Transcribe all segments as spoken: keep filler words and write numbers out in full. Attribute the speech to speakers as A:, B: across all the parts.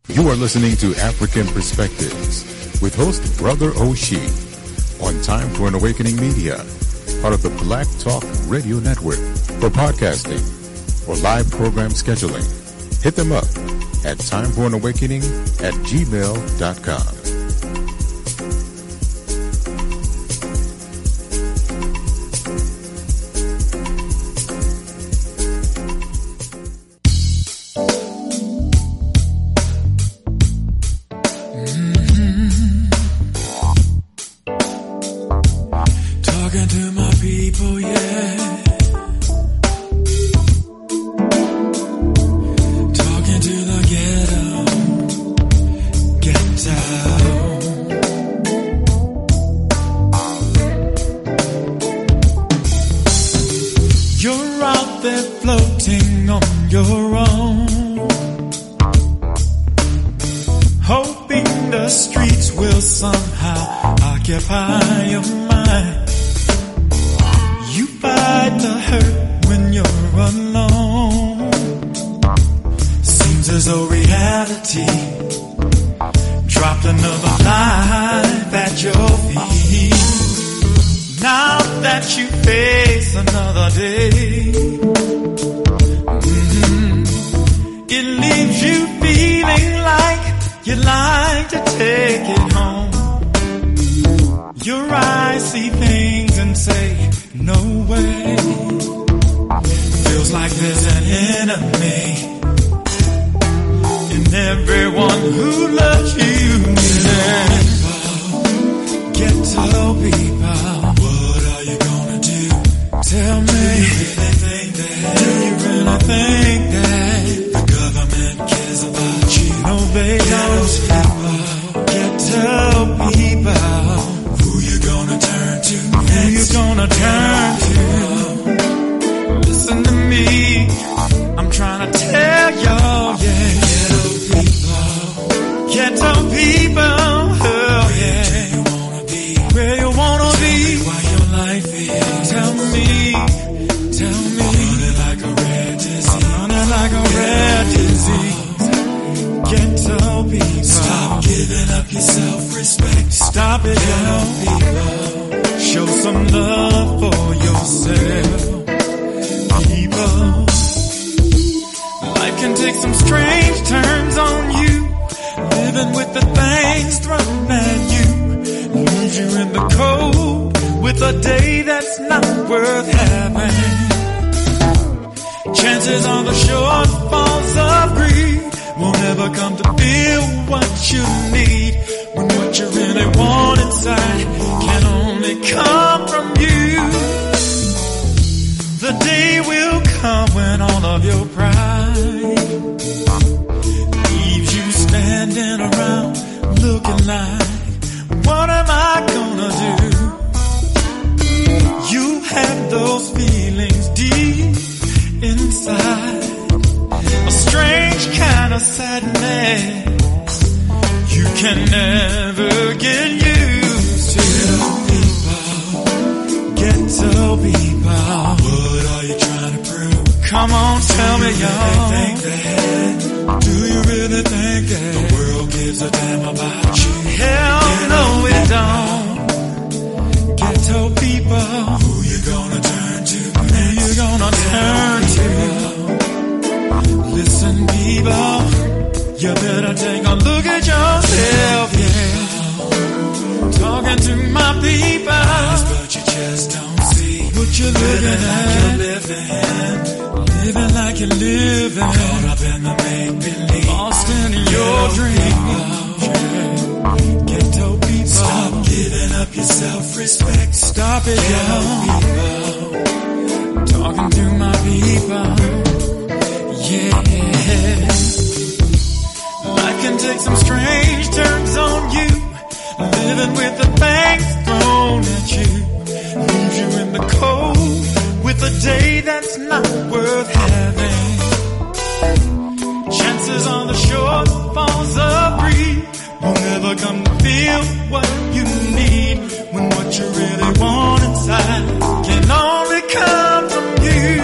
A: You are listening to African Perspectives with host Brother Oshie on Time for an Awakening Media, part of the Black Talk Radio Network. For podcasting or live program scheduling, hit them up at timeforanawakening at gmail dot com.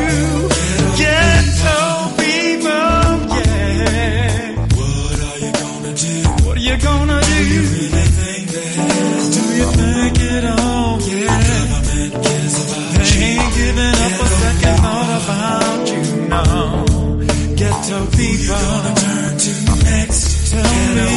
B: Ghetto people, yeah. What are you gonna you gonna do? Do you really think that? Do you think it all? Yeah. The government cares about they you. Ain't giving up a second thought about you, no. Ghetto people. Who you gonna turn to next? Tell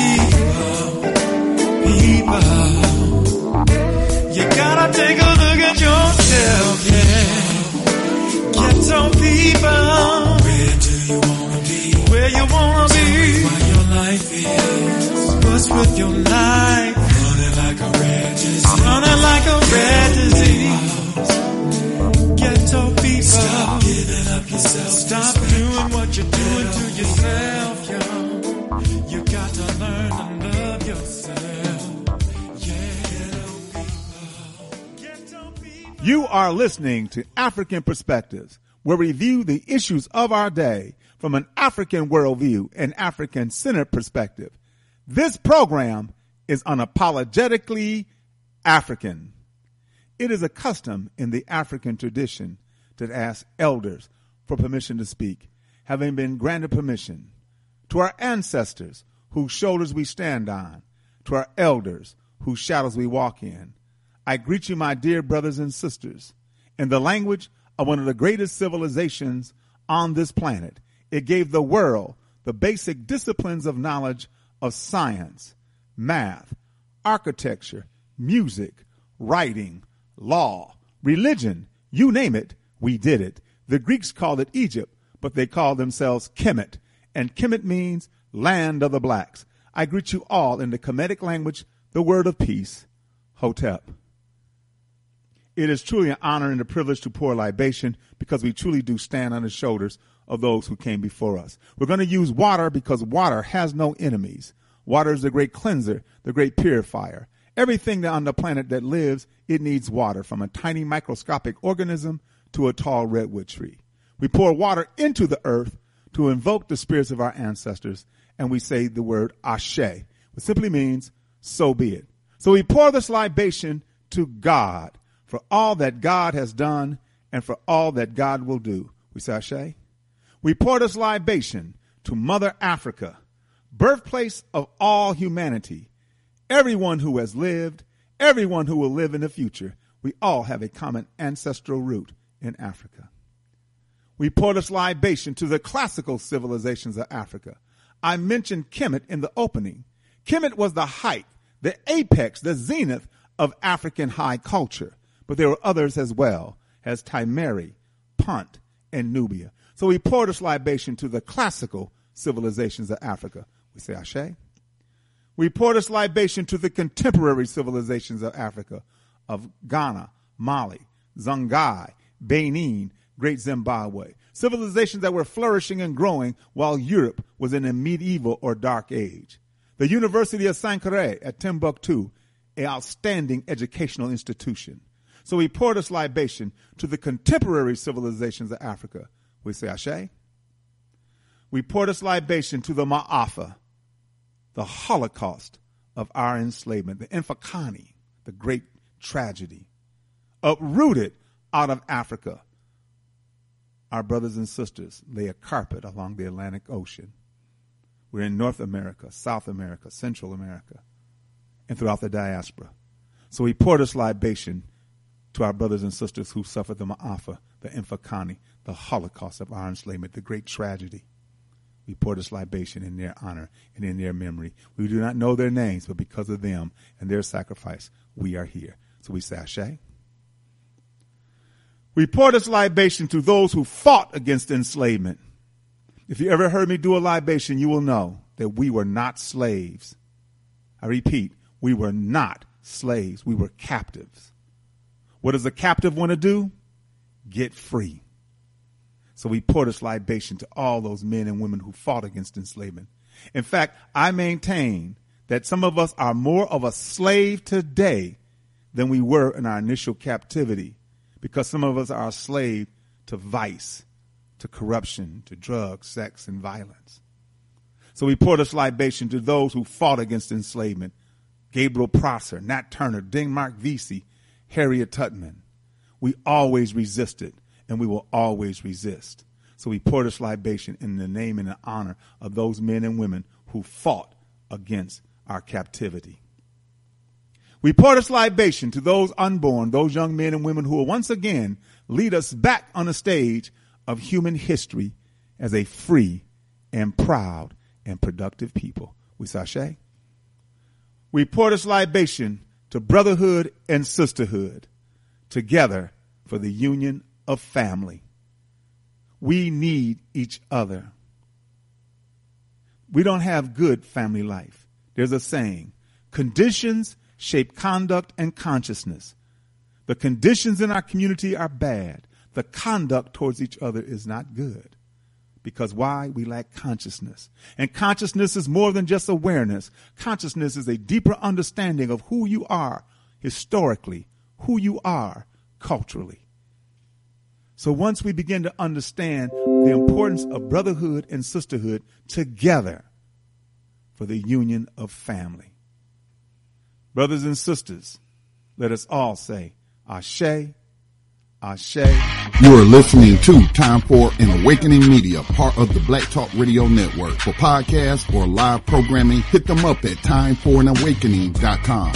B: me, people, people. You gotta take a look at yourself, yeah. Ghetto people. Where do you wanna be? Where you wanna be? Why your life is. What's with your life? Running like a red disease. Running like a red disease. Ghetto people. Stop giving up yourself. Stop doing what you're doing to yourself, yo. You got to learn to love yourself. Yeah. Ghetto people.
C: You are listening to African Perspectives, where we review the issues of our day from an African worldview and African-centered perspective. This program is unapologetically African. It is a custom in the African tradition to ask elders for permission to speak, having been granted permission. To our ancestors, whose shoulders we stand on, to our elders, whose shadows we walk in, I greet you, my dear brothers and sisters, in the language of one of the greatest civilizations on this planet. It gave the world the basic disciplines of knowledge of science, math, architecture, music, writing, law, religion, you name it, we did it. The Greeks called it Egypt, but they called themselves Kemet, and Kemet means land of the blacks. I greet you all in the Kemetic language, the word of peace, Hotep. It is truly an honor and a privilege to pour libation because we truly do stand on the shoulders of those who came before us. We're going to use water because water has no enemies. Water is the great cleanser, the great purifier. Everything on the planet that lives, it needs water, from a tiny microscopic organism to a tall redwood tree. We pour water into the earth to invoke the spirits of our ancestors, and we say the word Ashe, which simply means, so be it. So we pour this libation to God for all that God has done and for all that God will do. We say Ashe. We pour this libation to Mother Africa, birthplace of all humanity, everyone who has lived, everyone who will live in the future. We all have a common ancestral root in Africa. We pour this libation to the classical civilizations of Africa. I mentioned Kemet in the opening. Kemet was the height, the apex, the zenith of African high culture. But there were others as well, as Timeri, Punt, and Nubia. So we pour this libation to the classical civilizations of Africa. We say Ashe. We pour this libation to the contemporary civilizations of Africa, of Ghana, Mali, Songhai, Benin, Great Zimbabwe. Civilizations that were flourishing and growing while Europe was in a medieval or dark age. The University of Sankore at Timbuktu, an outstanding educational institution. So we pour this libation to the contemporary civilizations of Africa. We say Ashe. We pour this libation to the Ma'afa, the Holocaust of our enslavement, the Infakani, the great tragedy, uprooted out of Africa. Our brothers and sisters lay a carpet along the Atlantic Ocean. We're in North America, South America, Central America, and throughout the diaspora. So we pour this libation to our brothers and sisters who suffered the Ma'afa, the Infakani, the Holocaust of our enslavement, the great tragedy. We pour this libation in their honor and in their memory. We do not know their names, but because of them and their sacrifice, we are here. So we say Ashe. We pour this libation to those who fought against enslavement. If you ever heard me do a libation, you will know that we were not slaves. I repeat, we were not slaves. We were captives. What does a captive want to do? Get free. So we pour this libation to all those men and women who fought against enslavement. In fact, I maintain that some of us are more of a slave today than we were in our initial captivity, because some of us are a slave to vice, to corruption, to drugs, sex, and violence. So we pour this libation to those who fought against enslavement. Gabriel Prosser, Nat Turner, Denmark Vesey, Harriet Tubman. We always resisted, and we will always resist. So we pour this libation in the name and the honor of those men and women who fought against our captivity. We pour this libation to those unborn, those young men and women who will once again lead us back on the stage of human history as a free and proud and productive people. We sashay. We pour this libation to brotherhood and sisterhood, together for the union of family. We need each other. We don't have good family life. There's a saying, conditions shape conduct and consciousness. The conditions in our community are bad. The conduct towards each other is not good. Because why? We lack consciousness. And consciousness is more than just awareness. Consciousness is a deeper understanding of who you are historically, who you are culturally. So once we begin to understand the importance of brotherhood and sisterhood together for the union of family. Brothers and sisters, let us all say, Ashe, Ashe.
D: You are listening to Time for an Awakening Media, part of the Black Talk Radio Network. For podcasts or live programming, hit them up at time for an awakening dot com.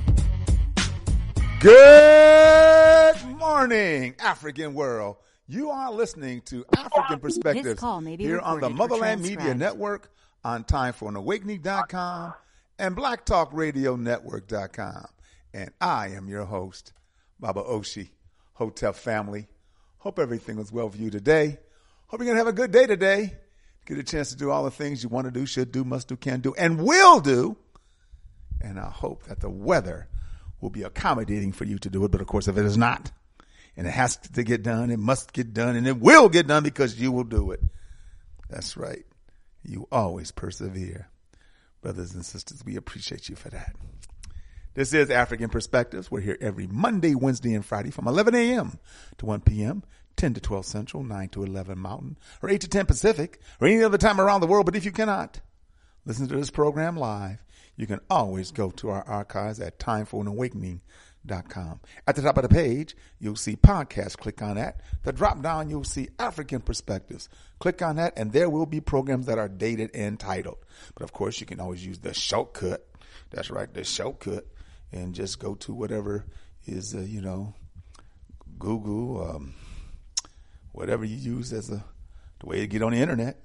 C: Good morning, African world. You are listening to African Perspectives here on the Motherland Media Network, on time for an awakening dot com and black talk radio network dot com. And I am your host, Baba Oshi. Hotel family. Hope everything was well for you today. Hope you're going to have a good day today. Get a chance to do all the things you want to do, should do, must do, can do, and will do. And I hope that the weather will be accommodating for you to do it. But of course, if it is not, and it has to get done, it must get done, and it will get done because you will do it. That's right. You always persevere. Brothers and sisters, we appreciate you for that. This is African Perspectives. We're here every Monday, Wednesday, and Friday from eleven a.m. to one p.m., ten to twelve Central, nine to eleven Mountain, or eight to ten Pacific, or any other time around the world. But if you cannot listen to this program live, you can always go to our archives at time for an awakening dot com. At the top of the page, you'll see podcasts. Click on that. The drop down, you'll see African Perspectives. Click on that, and there will be programs that are dated and titled. But of course, you can always use the shortcut. That's right, the shortcut. And just go to whatever is, uh, you know, Google, um, whatever you use as a the way to get on the internet,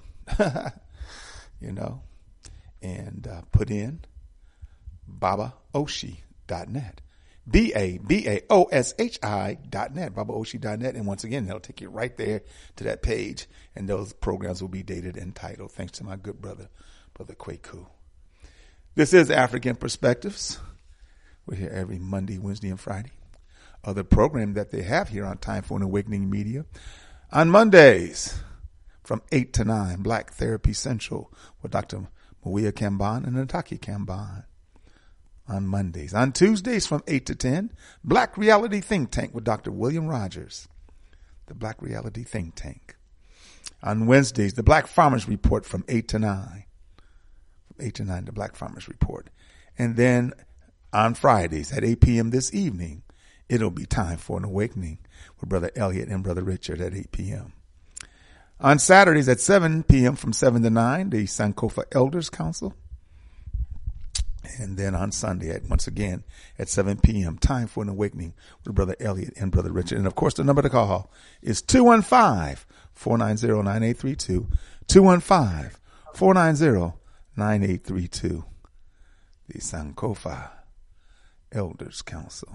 C: you know, and uh, put in baba oshi dot net, B A B A O S H I dot net, baba oshi dot net. And once again, that'll take you right there to that page, and those programs will be dated and titled. Thanks to my good brother, Brother Kwaku. This is African Perspectives. We're here every Monday, Wednesday, and Friday. Other program that they have here on Time for an Awakening Media. On Mondays, from eight to nine, Black Therapy Central with Doctor Mawia Kamban and Nataki Kamban. On Mondays. On Tuesdays, from eight to ten, Black Reality Think Tank with Doctor William Rogers. The Black Reality Think Tank. On Wednesdays, the Black Farmers Report from eight to nine. From eight to nine, the Black Farmers Report. And then on Fridays at eight p.m. this evening, it'll be Time for an Awakening with Brother Elliot and Brother Richard at eight p.m. On Saturdays at seven p.m. from seven to nine, the Sankofa Elders Council. And then on Sunday, at once again, at seven p.m., Time for an Awakening with Brother Elliot and Brother Richard. And, of course, the number to call is two one five, four nine zero, nine eight three two, two one five, four nine zero, nine eight three two. The Sankofa Elders Council.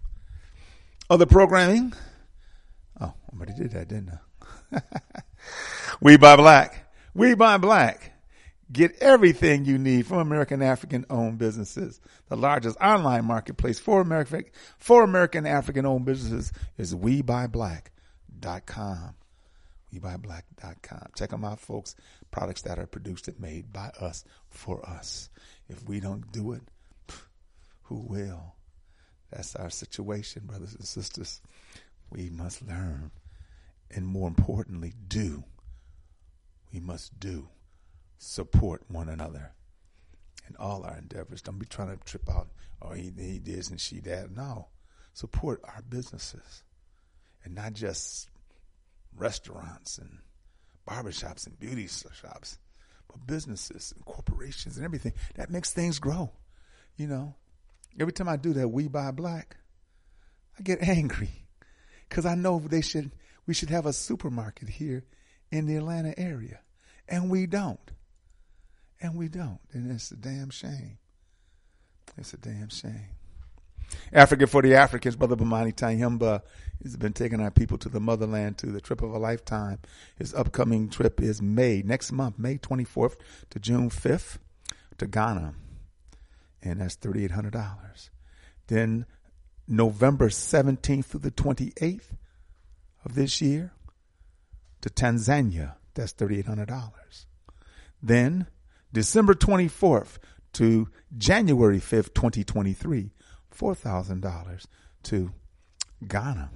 C: Other programming. Oh, I already did that, didn't I? We Buy Black. We Buy Black. Get everything you need from American African-owned businesses. The largest online marketplace for American for American African-owned businesses is we buy black dot com. we buy black dot com. Check them out, folks. Products that are produced and made by us for us. If we don't do it, who will? That's our situation, brothers and sisters. We must learn, and more importantly, do. We must do. Support one another in all our endeavors. Don't be trying to trip out, oh, he, he this and she that. No. Support our businesses, and not just restaurants and barbershops and beauty shops, but businesses and corporations and everything. That makes things grow. You know, every time I do that, we buy black, I get angry because I know they should, we should have a supermarket here in the Atlanta area, and we don't. And we don't. And it's a damn shame. It's a damn shame. Africa for the Africans, Brother Bamani Tyehimba has been taking our people to the motherland, to the trip of a lifetime. His upcoming trip is May, next month, May twenty-fourth to June fifth to Ghana. And that's three thousand eight hundred dollars. Then November seventeenth through the twenty-eighth of this year to Tanzania. That's three thousand eight hundred dollars. Then December twenty-fourth to January fifth, twenty twenty-three, four thousand dollars to Ghana.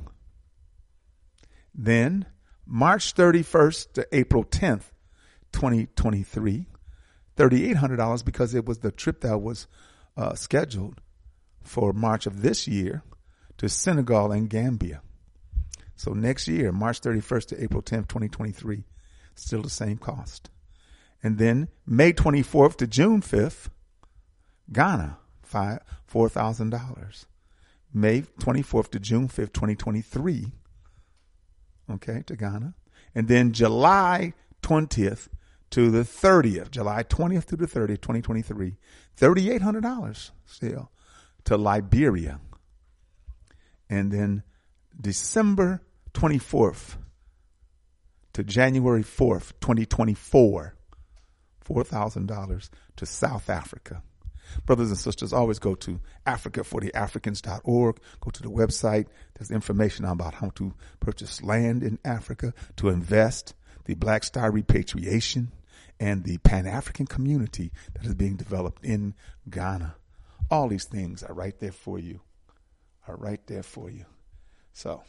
C: Then March thirty-first to April tenth, twenty twenty-three, three thousand eight hundred dollars because it was the trip that was uh, scheduled for March of this year to Senegal and Gambia. So next year, March thirty-first to April tenth, twenty twenty-three, still the same cost. And then May twenty-fourth to June fifth, Ghana, five, four thousand dollars. May twenty-fourth to June fifth, twenty twenty-three, okay, to Ghana. And then July twentieth to the thirtieth, July twentieth to the thirtieth, twenty twenty-three, three thousand eight hundred dollars still to Liberia. And then December twenty-fourth to January fourth, twenty twenty-four, four thousand dollars to South Africa. Brothers and sisters, always go to Africa for the Africans dot org. Go to the website. There's information about how to purchase land in Africa, to invest, the Black Star repatriation, and the Pan-African community that is being developed in Ghana. All these things are right there for you, are right there for you. So,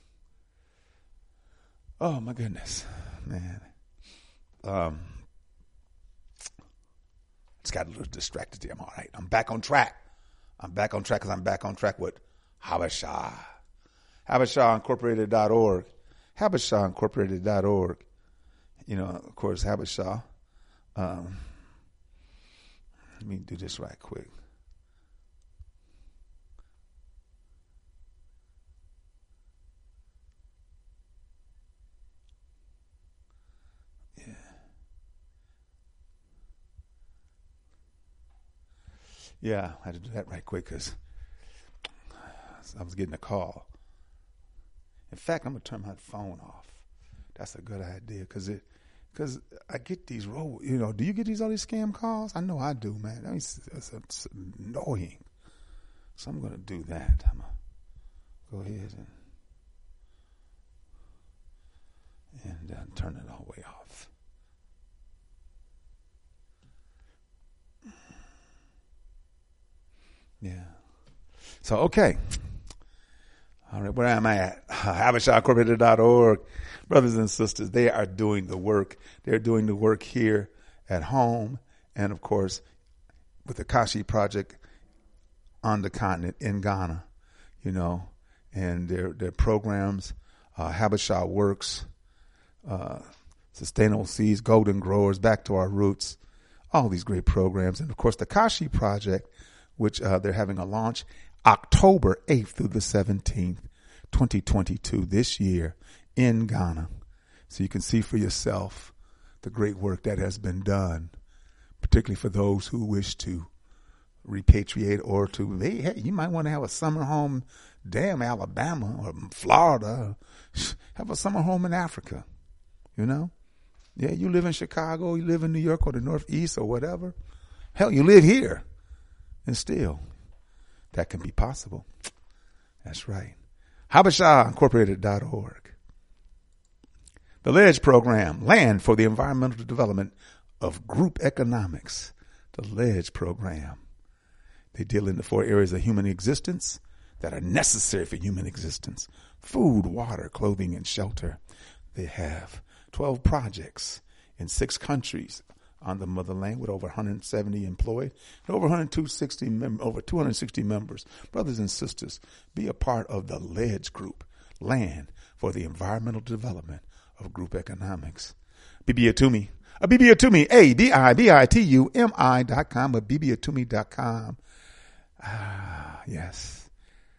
C: oh my goodness, man. Um, just got a little distracted there. I'm all right. I'm back on track. I'm back on track because I'm back on track with Habesha. Habesha Incorporated dot org. Habesha Incorporated dot org. You know, of course, Habesha. Um, let me do this right quick. Yeah, I had to do that right quick because I was getting a call. In fact, I'm going to turn my phone off. That's a good idea because it, because I get these roll, you know, do you get these all these scam calls? I know I do, man. I mean, it's, it's, it's annoying. So I'm going to do that. I'm going to go ahead and, and uh, turn it all the way off. Yeah. So, okay. All right, where am I at? Habesha Incorporated dot org. Brothers and sisters, they are doing the work. They're doing the work here at home and, of course, with the Kashi Project on the continent in Ghana, you know, and their their programs, uh, Habesha Works, uh, Sustainable Seeds, Golden Growers, Back to Our Roots, all these great programs. And, of course, the Kashi Project, which uh, they're having a launch October eighth through the seventeenth, twenty twenty-two, this year in Ghana. So you can see for yourself the great work that has been done, particularly for those who wish to repatriate or to, hey, hey you might want to have a summer home, damn Alabama or Florida, have a summer home in Africa, you know? Yeah, you live in Chicago, you live in New York or the Northeast or whatever. Hell, you live here. And still, that can be possible. That's right. Habesha Incorporated dot org. The LEDGE program, Land for the Environmental Development of Group Economics. The LEDGE program. They deal in the four areas of human existence that are necessary for human existence. Food, water, clothing, and shelter. They have twelve projects in six countries on the motherland with over one hundred seventy employed and over one hundred sixty mem- over two hundred sixty members. Brothers and sisters, be a part of the LEDGE group, Land for the Environmental Development of Group Economics. Bibi Atumi, a Bibi Atumi, A B I B I T U M I dot com, or Bibi Atumi dot com. Ah, yes.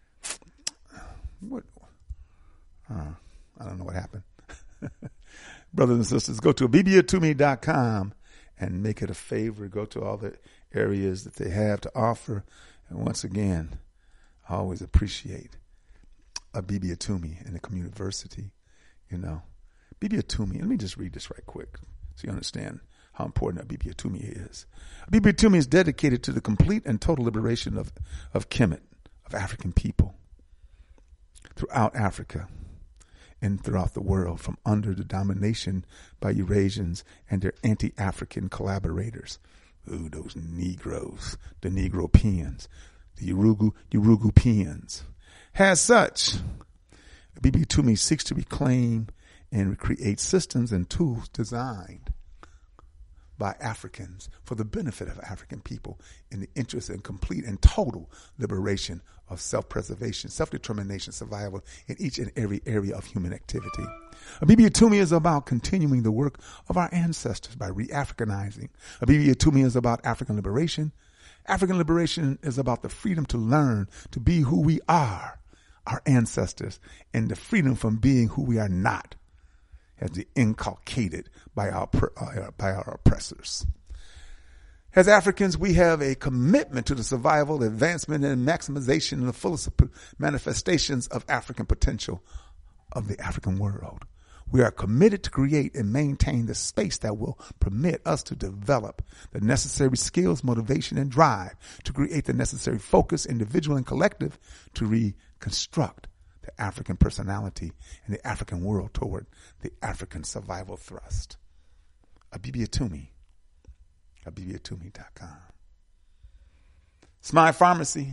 C: What? Uh, I don't know what happened. Brothers and sisters, go to be be it to me dot com and make it a favor. Go to all the areas that they have to offer. And once again, I always appreciate a Bibi Atumi and the community, you know. Bibi Atumi, let me just read this right quick so you understand how important a Bibi Atumi is. Bibi Atumi is dedicated to the complete and total liberation of, of Kemet, of African people, throughout Africa and throughout the world from under the domination by Eurasians and their anti-African collaborators. Ooh, those Negroes, the Negropeans, the Urugu, Urugupeans. As such, Bibi Atumi seeks to reclaim and create systems and tools designed by Africans for the benefit of African people in the interest in complete and total liberation of self-preservation, self-determination, survival in each and every area of human activity. Bibi Atumi is about continuing the work of our ancestors by re-Africanizing. Bibi Atumi is about African liberation. African liberation is about the freedom to learn to be who we are, our ancestors, and the freedom from being who we are not, as the inculcated by our uh, by our oppressors. As Africans, we have a commitment to the survival, advancement, and maximization of the fullest manifestations of African potential of the African world. We are committed to create and maintain the space that will permit us to develop the necessary skills, motivation, and drive to create the necessary focus, individual and collective, to reconstruct the African personality and the African world toward the African survival thrust. A Bibi Atumi. A be be it to me dot com. Smile Pharmacy.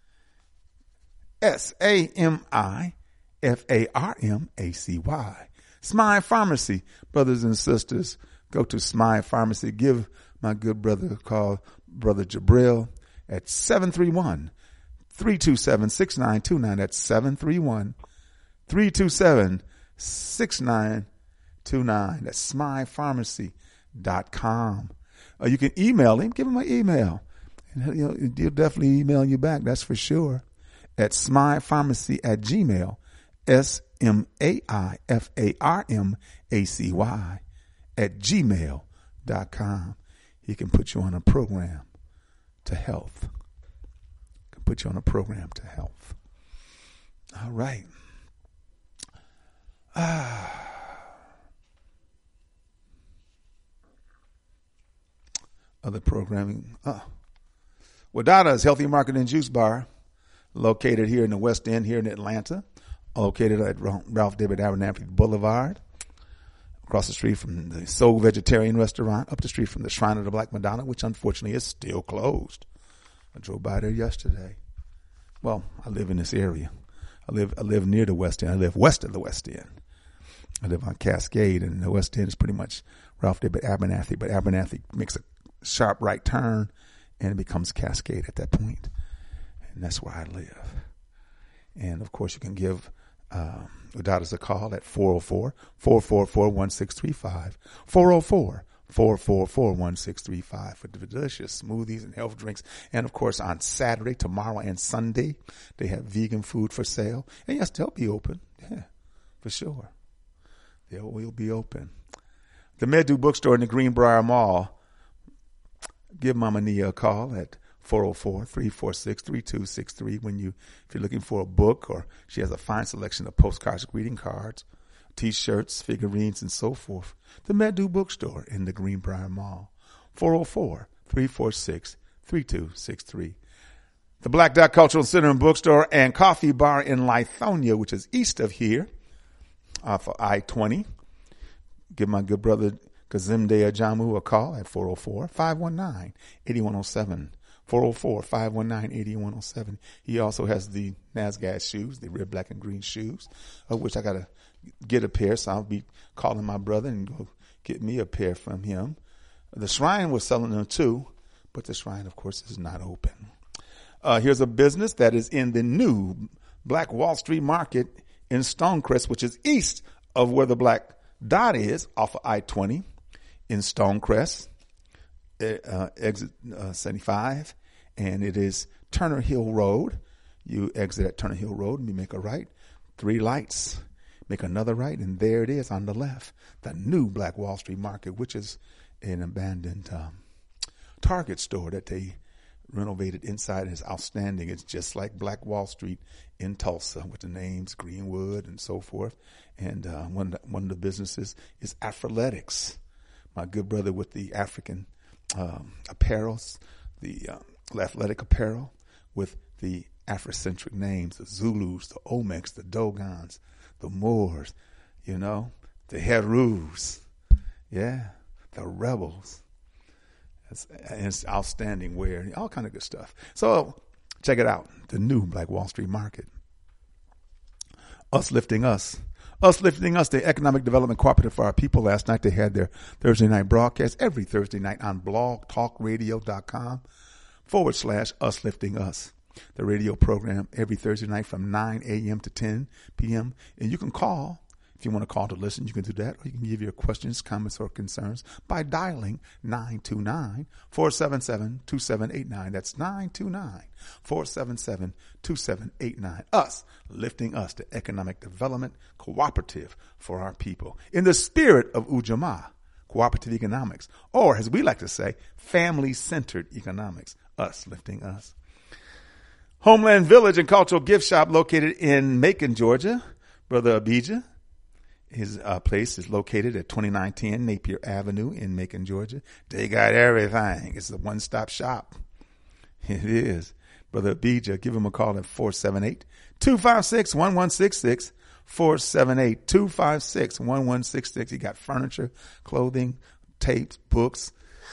C: S A M I F A R M A C Y. Smile Pharmacy. Brothers and sisters, go to Smile Pharmacy. Give my good brother a call, Brother Jabril, at seven three one, three two seven, six nine two nine. That's seven three one, three two seven, six nine two nine. That's smile pharmacy dot com. Uh, you can email him. Give him my email. And he'll, he'll definitely email you back, that's for sure, at smilepharmacy at gmail. S M A I F A R M A C Y at gmail dot com. He can put you on a program to health. Can put you on a program to health. All right. Ah. Other programming. Uh. Wadada's Healthy Market and Juice Bar, located here in the West End, here in Atlanta, located at Ralph David Abernathy Boulevard, across the street from the Soul Vegetarian Restaurant, up the street from the Shrine of the Black Madonna, which unfortunately is still closed. I drove by there yesterday. Well, I live in this area. I live I live near the West End. I live west of the West End. I live on Cascade, and the West End is pretty much Ralph David Abernathy, but Abernathy makes a sharp right turn, and it becomes Cascade at that point. And that's where I live. And, of course, you can give uh, Wadada's a call at four oh four, four four four, one six three five, four oh four, four four four, one six three five for delicious smoothies and health drinks. And, of course, on Saturday, tomorrow, and Sunday, they have vegan food for sale. And, yes, they'll be open. Yeah, for sure. They will be open. The Medu Bookstore in the Greenbrier Mall. Give Mama Nia a call at four oh four, three four six, three two six three when you, if you're looking for a book, or she has a fine selection of postcards, greeting cards, T-shirts, figurines, and so forth. The Medu Bookstore in the Greenbrier Mall. four oh four, three four six, three two six three. The Black Dot Cultural Center and Bookstore and Coffee Bar in Lithonia, which is east of here, off of I twenty. Give my good brother Kazimde Ajamu a call at four oh four, five one nine, eight one oh seven. four oh four, five one nine, eight one oh seven. He also has the NASGAD shoes, the red, black, and green shoes, of which I got to get a pair, so I'll be calling my brother and go get me a pair from him. The Shrine was selling them too, but the Shrine, of course, is not open. Uh, here's a business that is in the new Black Wall Street Market in Stonecrest, which is east of where the Black Dot is, off of I twenty in Stonecrest, uh, exit uh, seventy-five. and it is Turner Hill Road. You exit at Turner Hill Road and you make a right. Three lights. Make another right, and there it is on the left. The new Black Wall Street Market, which is an abandoned um, Target store that they renovated inside. Is outstanding. It's just like Black Wall Street in Tulsa with the names Greenwood and so forth. And uh, one, of the, one of the businesses is Afroletics, my good brother with the African um, apparels, the uh, athletic apparel with the Afrocentric names, the Zulus, the Olmecs, the Dogons, the Moors, you know, the Herus, yeah, the Rebels. It's, it's outstanding wear, all kind of good stuff. So check it out, the new Black Wall Street Market. Us Lifting Us. Us Lifting Us, the Economic Development Cooperative for Our People. Last night they had their Thursday night broadcast every Thursday night on blogtalkradio.com forward slash Us Lifting Us. The radio program every Thursday night from nine a.m. to ten p.m. And you can call. If you want to call to listen, you can do that. Or you can give your questions, comments, or concerns by dialing nine two nine, four seven seven, two seven eight nine. That's nine two nine, four seven seven, two seven eight nine. Us, Lifting Us, the Economic Development Cooperative for Our People. In the spirit of Ujamaa, cooperative economics, or as we like to say, family-centered economics. Us, Lifting Us. Homeland Village and Cultural Gift Shop located in Macon, Georgia. Brother Abijah. His uh, place is located at twenty-nine ten Napier Avenue in Macon, Georgia. They got everything. It's a one-stop shop. It is. Brother Abijah, give him a call at four seven eight, two five six, one one six six, four seven eight, two five six, one one six six. He got furniture, clothing, tapes, books.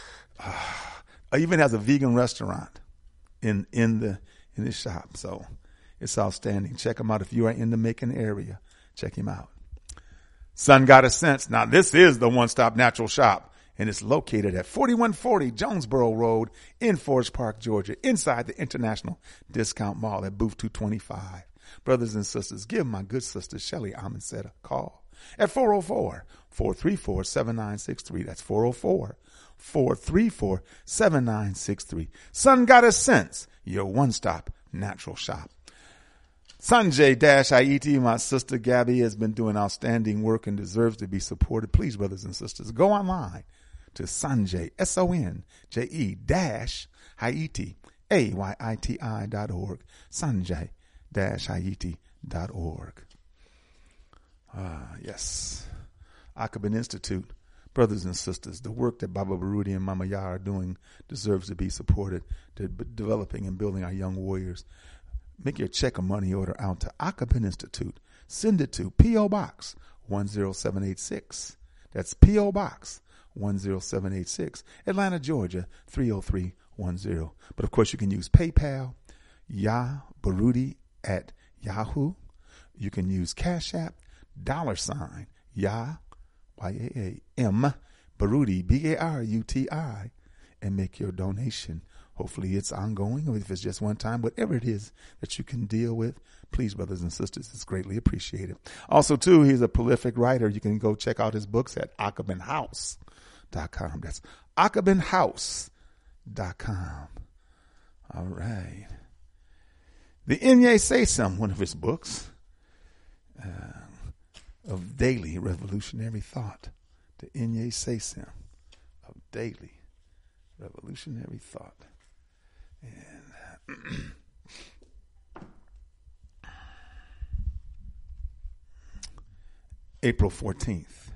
C: Uh, even has a vegan restaurant in, in the in his shop. So it's outstanding. Check him out. If you are in the Macon area, check him out. Sun Goddess Scents. Now this is the one-stop natural shop, and it's located at forty-one forty Jonesboro Road in Forest Park, Georgia, inside the International Discount Mall at booth two twenty-five. Brothers and sisters, give my good sister Shelly Amonsetta a call at four oh four, four three four, seven nine six three. That's four oh four, four three four, seven nine six three. Sun Goddess Scents, your one-stop natural shop. Sanjay Dash I E T, my sister Gabby, has been doing outstanding work and deserves to be supported. Please, brothers and sisters, go online to Sanjay, S O N J E dash I E T, A Y I T I dot org, Sanjay dash I E T dot org. Ah, yes. Akabin Institute. Brothers and sisters, the work that Baba Baruti and Mama Yah are doing deserves to be supported, to developing and building our young warriors. Make your check or money order out to Akabin Institute. Send it to P O. Box one oh seven eight six. That's P O. Box one oh seven eight six, Atlanta, Georgia three oh three one oh. But of course, you can use PayPal, Yah Baruti at Yahoo. You can use Cash App, dollar sign, Yah, Y A A M, Baruti, B A R U T I, and make your donation. Hopefully it's ongoing, or if it's just one time, whatever it is that you can deal with, please, brothers and sisters, it's greatly appreciated. Also, too, he's a prolific writer. You can go check out his books at akabin house dot com. That's akabin house dot com. All right. The Inye Say-Some, one of his books, uh, of daily revolutionary thought. The Inye Say-Some of daily revolutionary thought. And April fourteenth.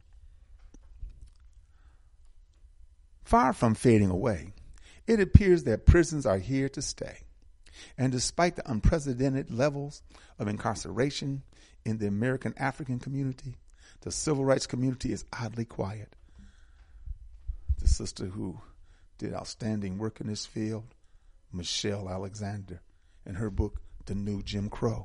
C: Far from fading away, it appears that prisons are here to stay. And despite the unprecedented levels of incarceration in the American African community, the civil rights community is oddly quiet. The sister who did outstanding work in this field, Michelle Alexander, in her book, The New Jim Crow.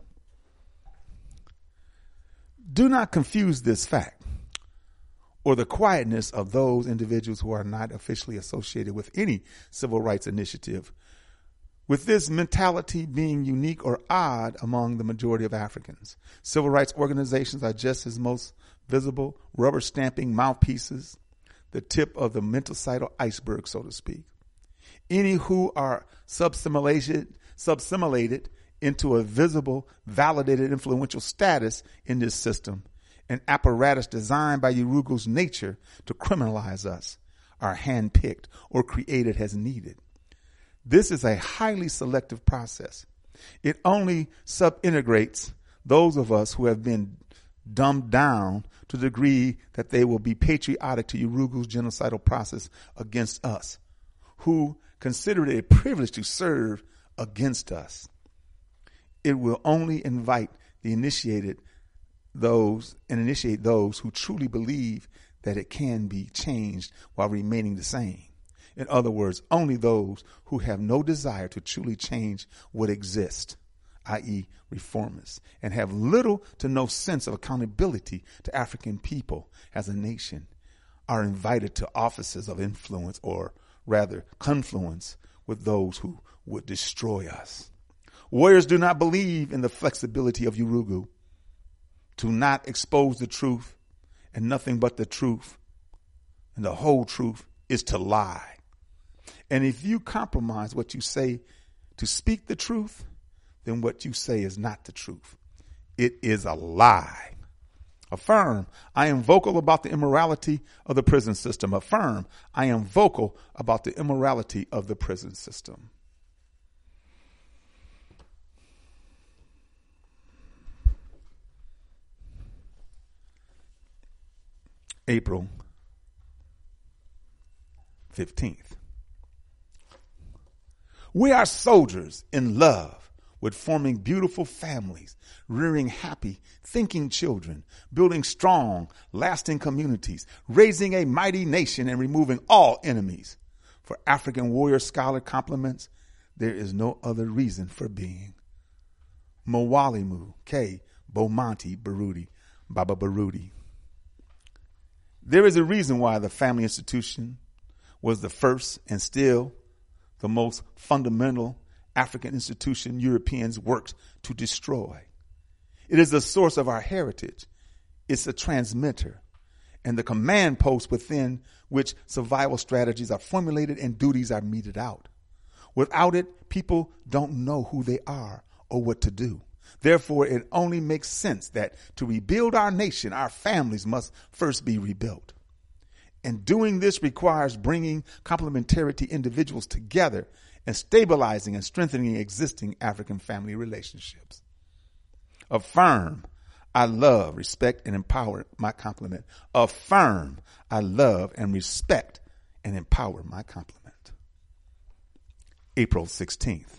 C: Do not confuse this fact or the quietness of those individuals who are not officially associated with any civil rights initiative with this mentality being unique or odd among the majority of Africans. Civil rights organizations are just as most visible, rubber stamping mouthpieces, the tip of the mental iceberg, so to speak. any who are subsimilated, subsimilated into a visible, validated, influential status in this system, an apparatus designed by Yurugu's nature to criminalize us, are handpicked or created as needed. This is a highly selective process. It only sub-integrates those of us who have been dumbed down to the degree that they will be patriotic to Yurugu's genocidal process against us, who consider it a privilege to serve against us. It will only invite the initiated those and initiate those who truly believe that it can be changed while remaining the same. In other words, only those who have no desire to truly change what exists, that is reformists, and have little to no sense of accountability to African people as a nation, are invited to offices of influence, or rather confluence with those who would destroy us. Warriors do not believe in the flexibility of Yurugu. To not expose the truth and nothing but the truth and the whole truth is to lie. And if you compromise what you say to speak the truth, then what you say is not the truth. It is a lie. Affirm, I am vocal about the immorality of the prison system. Affirm, I am vocal about the immorality of the prison system. April fifteenth. We are soldiers in love with forming beautiful families, rearing happy, thinking children, building strong, lasting communities, raising a mighty nation, and removing all enemies. For African warrior scholar compliments, there is no other reason for being. Mwalimu K. Bomonti Baruti, Baba Baruti. There is a reason why the family institution was the first and still the most fundamental African institution Europeans worked to destroy. It is the source of our heritage. It's a transmitter and the command post within which survival strategies are formulated and duties are meted out. Without it, people don't know who they are or what to do. Therefore, it only makes sense that to rebuild our nation, our families must first be rebuilt. And doing this requires bringing complementarity individuals together and stabilizing and strengthening existing African family relationships. Affirm, I love, respect, and empower my complement. Affirm, I love and respect and empower my complement. April sixteenth.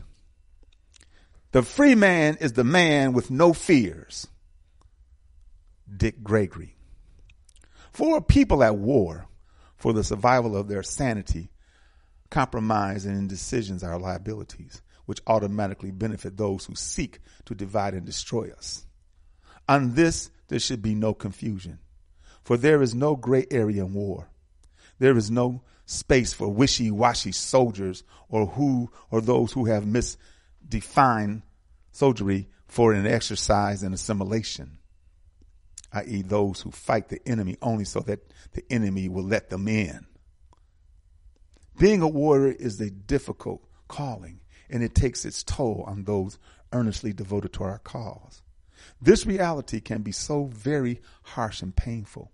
C: The free man is the man with no fears. Dick Gregory. For people at war, for the survival of their sanity, compromise and indecisions are liabilities, which automatically benefit those who seek to divide and destroy us. On this, there should be no confusion, for there is no gray area in war. There is no space for wishy-washy soldiers or who or those who have misdefined soldiery for an exercise in assimilation, that is those who fight the enemy only so that the enemy will let them in. Being a warrior is a difficult calling, and it takes its toll on those earnestly devoted to our cause. This reality can be so very harsh and painful.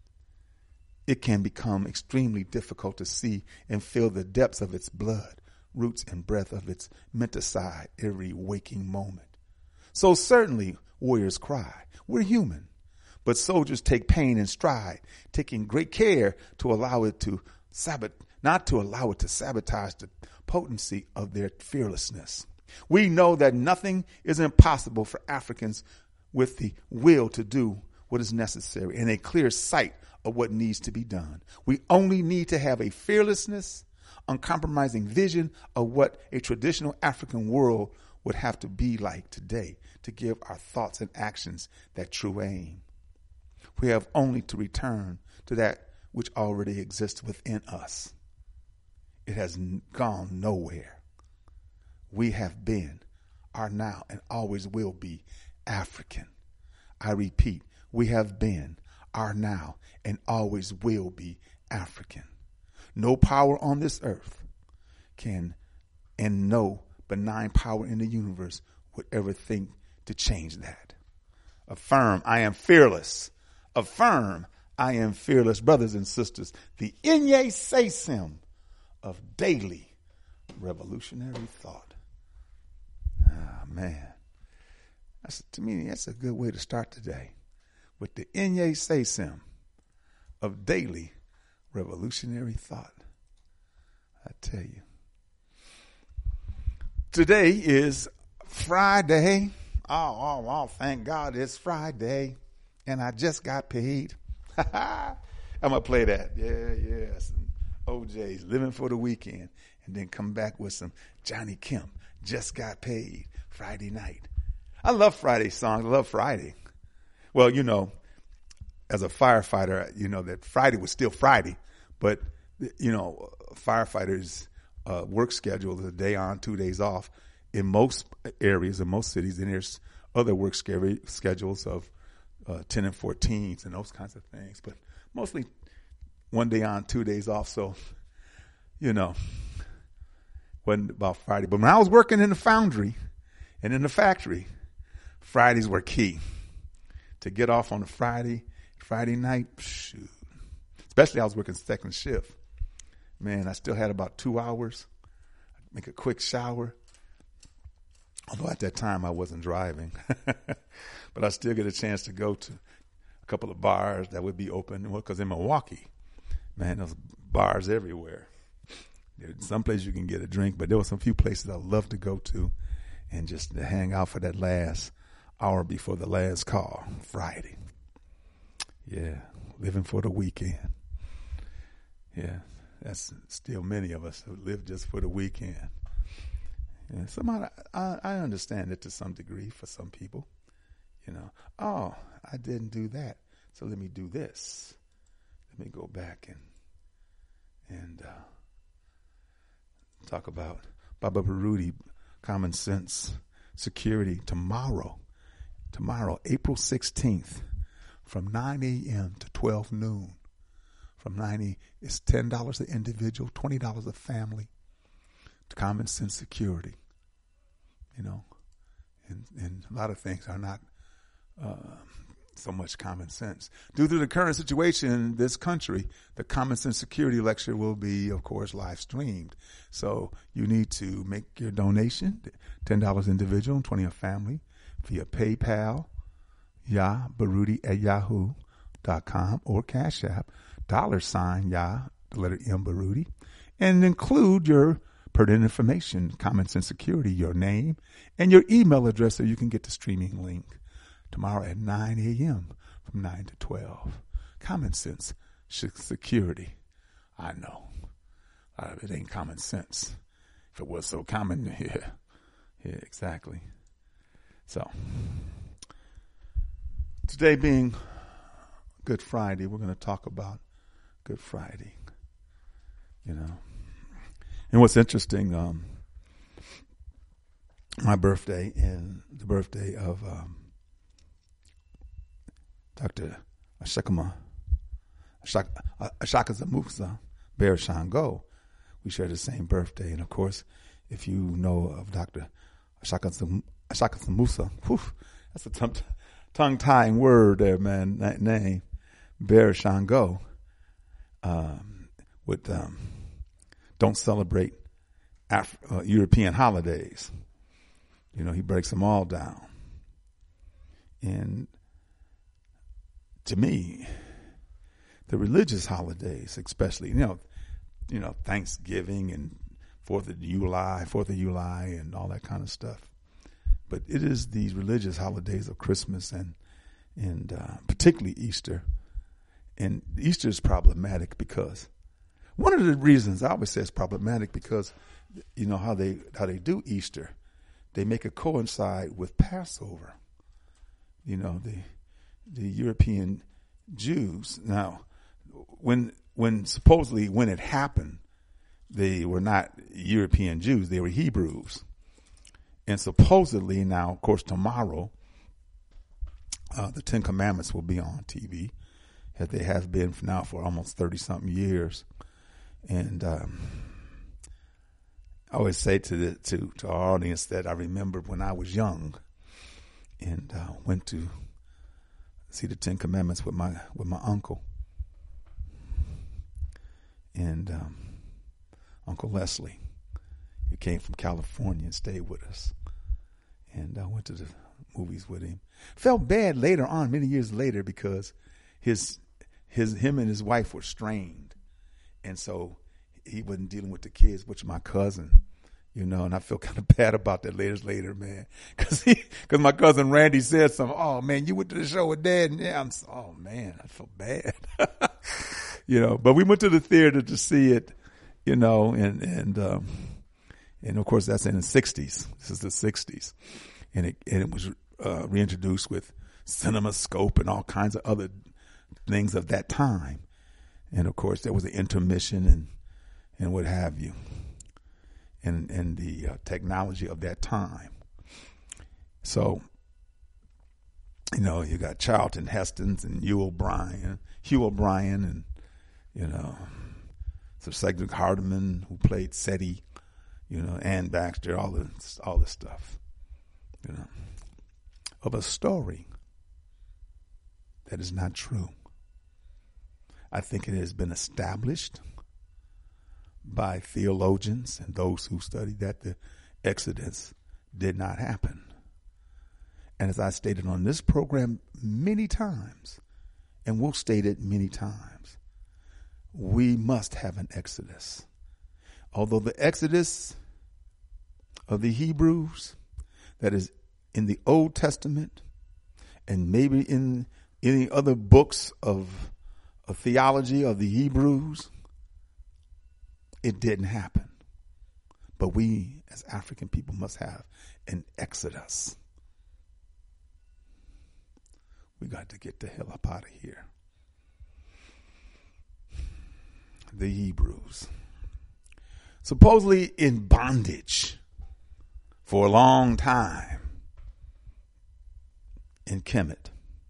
C: It can become extremely difficult to see and feel the depths of its blood, roots and breath of its menticide every waking moment. So certainly warriors cry. We're human. But soldiers take pain in stride, taking great care to allow it to sabot, not to allow it to sabotage the potency of their fearlessness. We know that nothing is impossible for Africans with the will to do what is necessary and a clear sight of what needs to be done. We only need to have a fearlessness, uncompromising vision of what a traditional African world would have to be like today to give our thoughts and actions that true aim. We have only to return to that which already exists within us. It has gone nowhere. We have been, are now, and always will be African. I repeat, we have been, are now, and always will be African. No power on this earth can and no benign power in the universe would ever think to change that. Affirm, I am fearless. Affirm, I am fearless. Brothers and sisters, the Inye Seisim of daily revolutionary thought. Ah, man. That's, to me, that's a good way to start today. With the Inye Seisim of daily revolutionary thought. I tell you. Today is Friday. Oh, oh, oh, thank God it's Friday. And I just got paid. I'm going to play that. Yeah, yeah. Some O J's, Living for the Weekend. And then come back with some Johnny Kemp, Just Got Paid, Friday night. I love Friday songs. I love Friday. Well, you know, as a firefighter, you know that Friday was still Friday. But, you know, firefighters' uh, work schedule is a day on, two days off. In most areas, in most cities, and there's other work schedules of uh, ten and fourteens and those kinds of things. But mostly one day on, two days off. So, you know, wasn't about Friday. But when I was working in the foundry and in the factory, Fridays were key. To get off on a Friday, Friday night, shoot. Especially I was working second shift. Man, I still had about two hours. I'd make a quick shower. Although at that time I wasn't driving. But I still get a chance to go to a couple of bars that would be open. Well, because in Milwaukee, man, there's bars everywhere. There's some places you can get a drink, but there were some few places I love to go to and just to hang out for that last hour before the last call, Friday. Yeah, living for the weekend. Yeah, that's still many of us who live just for the weekend. Yeah, somehow I, I understand it to some degree for some people. You know, oh, I didn't do that, so let me do this. Let me go back and and uh, talk about Baba Baruti, Common Sense Security tomorrow. Tomorrow, April sixteenth, from nine a.m. to twelve noon. From ninety, it's ten dollars an individual, twenty dollars a family. To Common Sense Security. You know, and, and a lot of things are not uh, so much common sense. Due to the current situation in this country, the Common Sense Security Lecture will be, of course, live streamed. So you need to make your donation, ten dollars individual, twenty dollars a family, via PayPal, Ya Baruti at yahoo dot com, or Cash App, dollar sign Ya, the letter M Baruti, and include your pertinent information, Common Sense Security, your name, and your email address so you can get the streaming link tomorrow at nine a.m. from nine to twelve. Common Sense Security. I know. A lot of it ain't common sense. If it was so common, yeah. Yeah, exactly. So, today being Good Friday, we're going to talk about Good Friday. You know. And what's interesting, um, my birthday and the birthday of um, Doctor Ashakama, Ashak, Ashakaza Musa Bear Shango, we share the same birthday. And of course, if you know of Doctor Ashakaza Musa, whew, that's a t- tongue-tying word there, man, that name, Bear Shango, um, with... Um, don't celebrate Af- uh, European holidays. You know, he breaks them all down. And to me, the religious holidays, especially, you know, you know, Thanksgiving and Fourth of July, Fourth of July, and all that kind of stuff. But it is these religious holidays of Christmas and and uh, particularly Easter. And Easter is problematic because one of the reasons I always say it's problematic because, you know, how they how they do Easter, they make it coincide with Passover. You know, the the European Jews. Now, when when supposedly when it happened, they were not European Jews; they were Hebrews. And supposedly now, of course, tomorrow, uh, the Ten Commandments will be on T V, as they have been now for almost thirty something years. And um, I always say to the to to our audience that I remembered when I was young, and uh, went to see the Ten Commandments with my with my uncle, and um, Uncle Leslie. He came from California and stayed with us, and I went to the movies with him. Felt bad later on, many years later, because his his him and his wife were strained, and so he wasn't dealing with the kids, which my cousin, you know, and I feel kind of bad about that later, later, man, because because my cousin Randy said something. Oh man, you went to the show with Dad, and yeah, I'm. Oh man, I feel bad, you know. But we went to the theater to see it, you know, and and um, and of course that's in the sixties. This is the sixties, and it and it was uh, reintroduced with CinemaScope and all kinds of other things of that time, and of course there was an intermission and. and what have you, and and the uh, technology of that time. So, you know, you got Charlton Heston and Hugh O'Brien, Hugh O'Brien, and you know, Sir Cedric Hardiman, who played Seti, you know, Ann Baxter, all this, all this stuff, you know, of a story that is not true. I think it has been established by theologians and those who studied that the Exodus did not happen. And as I stated on this program many times, and will state it many times, we must have an Exodus. Although the Exodus of the Hebrews that is in the Old Testament and maybe in any other books of, of theology of the Hebrews, it didn't happen. But we as African people must have an Exodus. We got to get the hell up out of here. The Hebrews, supposedly in bondage for a long time in Kemet.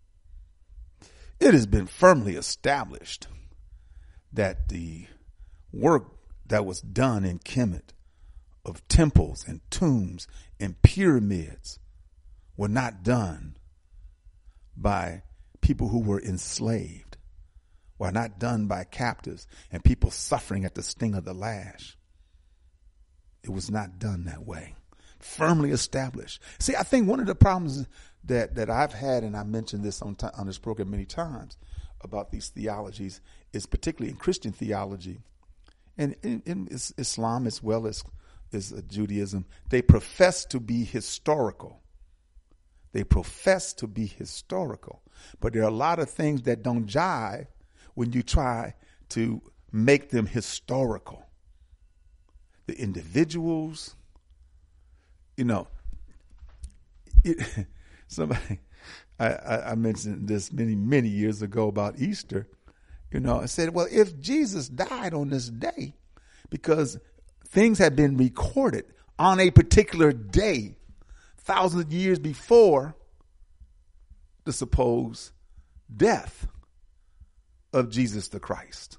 C: It has been firmly established that the work that was done in Kemet of temples and tombs and pyramids were not done by people who were enslaved, were not done by captives and people suffering at the sting of the lash. It was not done that way. Firmly established. See, I think one of the problems that, that I've had, and I mentioned this on, t- on this program many times about these theologies, is particularly in Christian theology, and in, in Islam as well as, as Judaism, they profess to be historical. They profess to be historical. But there are a lot of things that don't jive when you try to make them historical. The individuals, you know, it, somebody, I, I, I mentioned this many, many years ago about Easter. You know, I said, well, if Jesus died on this day, because things had been recorded on a particular day, thousands of years before the supposed death of Jesus the Christ.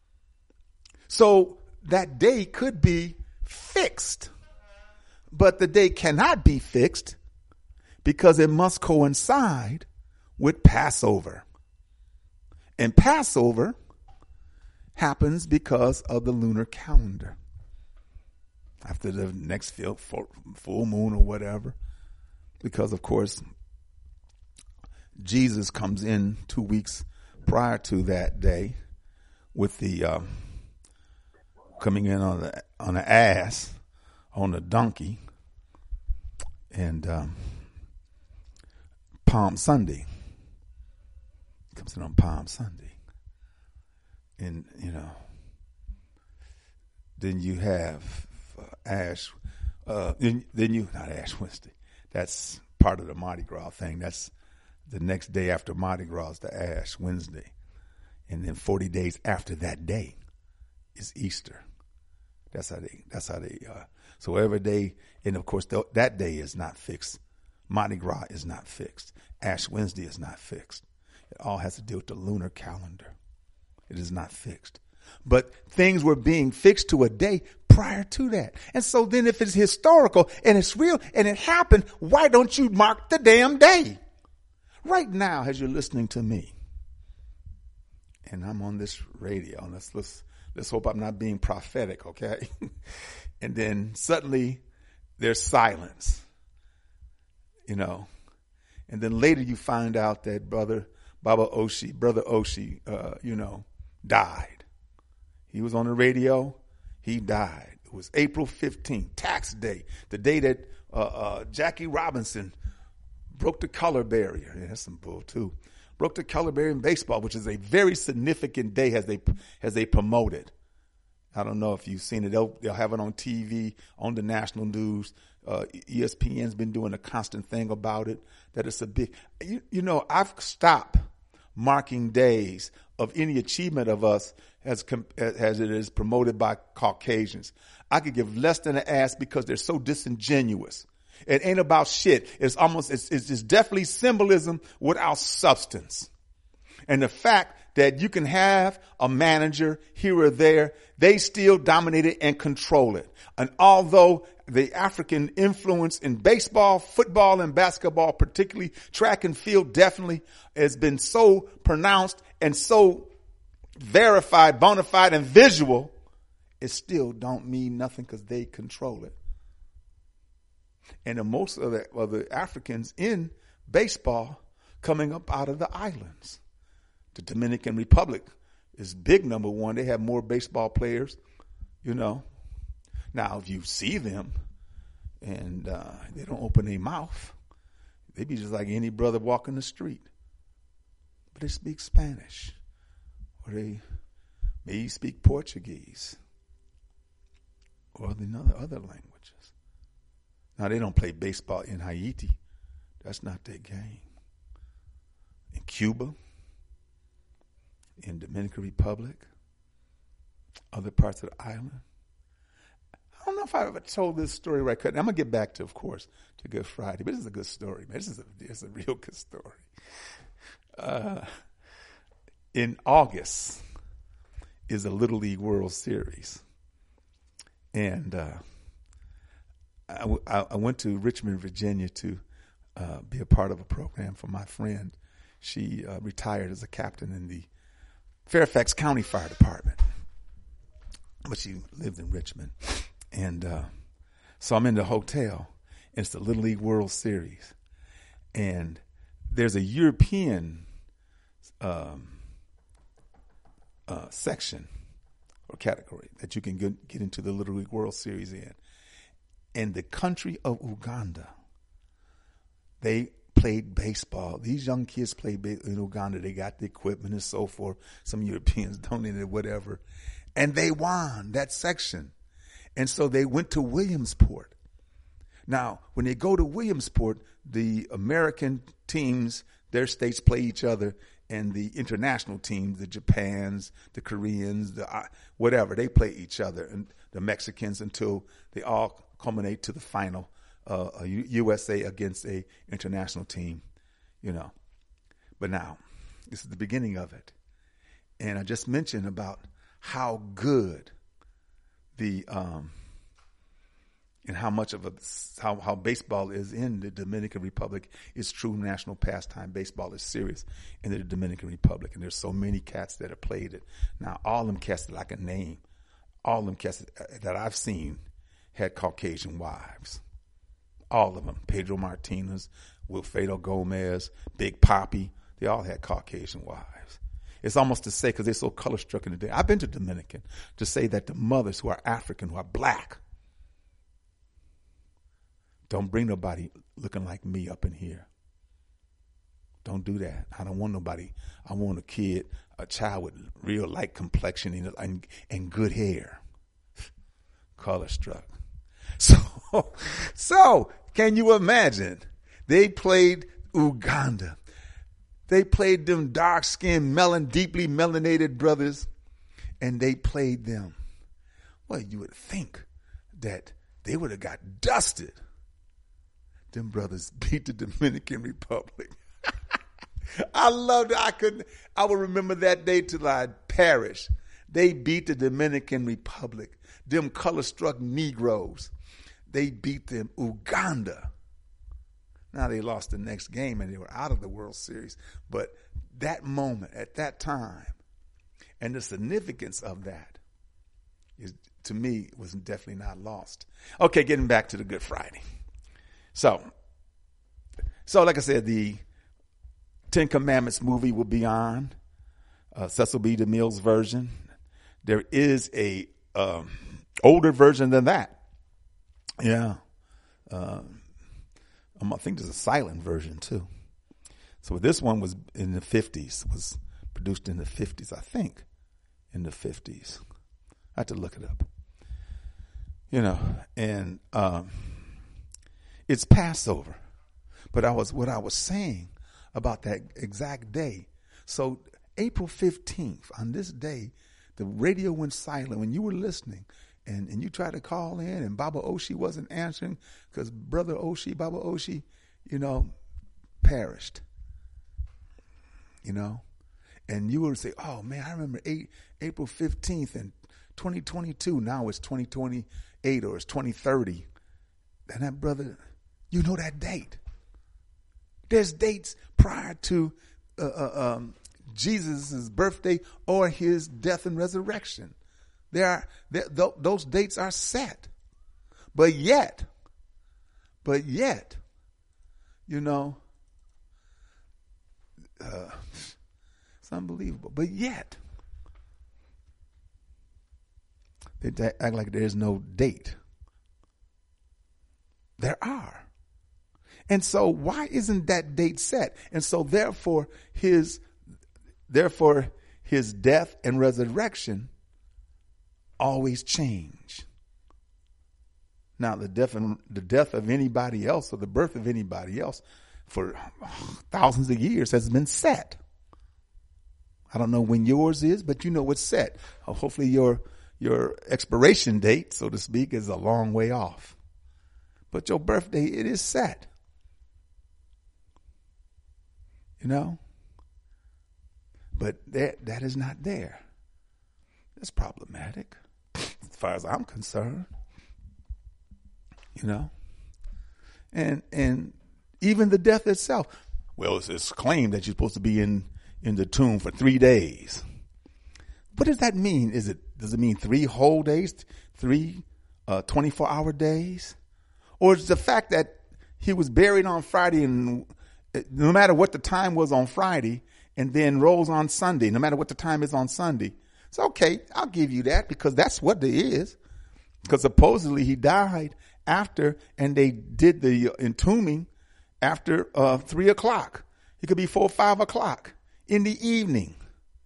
C: So that day could be fixed, but the day cannot be fixed because it must coincide with Passover. And Passover happens because of the lunar calendar. After the next full moon or whatever. Because, of course, Jesus comes in two weeks prior to that day with the uh, coming in on the on an ass, on a donkey, and um, Palm Sunday. Comes in on Palm Sunday. And, you know, then you have uh, Ash, uh, then, then you, not Ash Wednesday. That's part of the Mardi Gras thing. That's the next day after Mardi Gras is the Ash Wednesday. And then forty days after that day is Easter. That's how they, that's how they, uh, so every day, and of course th- that day is not fixed. Mardi Gras is not fixed. Ash Wednesday is not fixed. It all has to do with the lunar calendar. It is not fixed. But things were being fixed to a day prior to that. And so then if it's historical and it's real and it happened, why don't you mark the damn day? Right now, as you're listening to me, and I'm on this radio, and let's, let's, let's hope I'm not being prophetic, okay? And then suddenly there's silence, you know. And then later you find out that brother Baba Oshi, brother Oshi, uh, you know, died. He was on the radio. He died. It was April fifteenth, tax day, the day that uh, uh, Jackie Robinson broke the color barrier. Yeah, that's some bull too. Broke the color barrier in baseball, which is a very significant day as they as they promote it. I don't know if you've seen it. They'll, they'll have it on T V, on the national news. Uh, E S P N's been doing a constant thing about it, that it's a big, you, you know, I've stopped marking days of any achievement of us as, as it is promoted by Caucasians. I could give less than an ass because they're so disingenuous. It ain't about shit. It's almost, it's, it's just definitely symbolism without substance. And the fact that you can have a manager here or there, they still dominate it and control it. And although the African influence in baseball, football, and basketball, particularly track and field, definitely has been so pronounced and so verified, bona fide, and visual, it still don't mean nothing because they control it. And the most of the, of the Africans in baseball coming up out of the islands. The Dominican Republic is big, number one. They have more baseball players, you know. Now, if you see them and uh, they don't open their mouth, they be just like any brother walking the street. But they speak Spanish, or they maybe speak Portuguese, or the other, other languages. Now, they don't play baseball in Haiti. That's not their game. In Cuba, in Dominican Republic, other parts of the island. I don't know if I ever told this story right. I'm going to get back to, of course, to Good Friday, but this is a good story, man. This is a, this is a real good story. Uh, in August is a Little League World Series. And uh, I, I, I went to Richmond, Virginia to uh, be a part of a program for my friend. She uh, retired as a captain in the Fairfax County Fire Department, but she lived in Richmond. And uh, so I'm in the hotel, and it's the Little League World Series. And there's a European um, uh, section or category that you can get, get into the Little League World Series in. And the country of Uganda, they played baseball. These young kids played baseball in Uganda. They got the equipment and so forth. Some Europeans donated whatever. And they won that section. And so they went to Williamsport. Now, when they go to Williamsport, the American teams, their states play each other, and the international teams, the Japans, the Koreans, the uh, whatever, they play each other, and the Mexicans, until they all culminate to the final, uh, a U S A against a international team, you know. But now, this is the beginning of it. And I just mentioned about how good the um, and how much of a how how baseball is in the Dominican Republic is true national pastime. Baseball is serious in the Dominican Republic, and there's so many cats that have played it. Now, all them cats that I can name, all them cats that I've seen had Caucasian wives. All of them. Pedro Martinez, Wilfredo Gomez, Big Papi, they all had Caucasian wives. It's almost to say, because they're so color struck in the day. I've been to Dominican, to say that the mothers who are African, who are black, don't bring nobody looking like me up in here. Don't do that. I don't want nobody. I want a kid, a child with real light complexion and, and, and good hair. Color struck. So, so can you imagine? They played Uganda. They played them dark-skinned, melon, deeply melanated brothers, and they played them. Well, you would think that they would have got dusted. Them brothers beat the Dominican Republic. I loved it. I couldn't. I will remember that day till I perish. They beat the Dominican Republic, them color-struck Negroes. They beat them, Uganda. Now they lost the next game and they were out of the World Series. But that moment, at that time, and the significance of that is, to me, was definitely not lost. Okay, getting back to the Good Friday. So, so like I said, the Ten Commandments movie will be on, uh, Cecil B. DeMille's version. There is a um, older version than that. Yeah. Uh, I think there's a silent version too. So this one was in the fifties, was produced in the fifties, I think, in the fifties. I have to look it up. You know, and um, it's Passover. But I was what I was saying about that exact day. So April fifteenth, on this day, the radio went silent when you were listening. And and you tried to call in, and Baba Oshi wasn't answering because Brother Oshi, Baba Oshi, you know, perished. You know, and you would say, "Oh man, I remember eight, April fifteenth in twenty twenty-two. Now it's twenty twenty-eight or it's twenty thirty." And that brother, you know that date. There's dates prior to uh, uh, um, Jesus' birthday or his death and resurrection. There are there, th- those dates are set, but yet, but yet, you know, uh, it's unbelievable. But yet, they act like there's no date. There are, and so why isn't that date set? And so therefore, his, therefore, his death and resurrection always change. Now, the death and the death of anybody else or the birth of anybody else for thousands of years has been set. I don't know when yours is, but you know it's set. Hopefully your your expiration date, so to speak, is a long way off. But your birthday, it is set. You know? But that that is not there. That's problematic. As far as I'm concerned, you know, and and even the death itself. Well, it's, it's claimed that you're supposed to be in, in the tomb for three days. What does that mean? Is it does it mean three whole days, three uh, twenty-four hour days, or is the fact that he was buried on Friday and no matter what the time was on Friday, and then rose on Sunday, no matter what the time is on Sunday? It's okay, I'll give you that because that's what it is. Because supposedly he died after, and they did the entombing after uh, three o'clock. It could be four or five o'clock in the evening.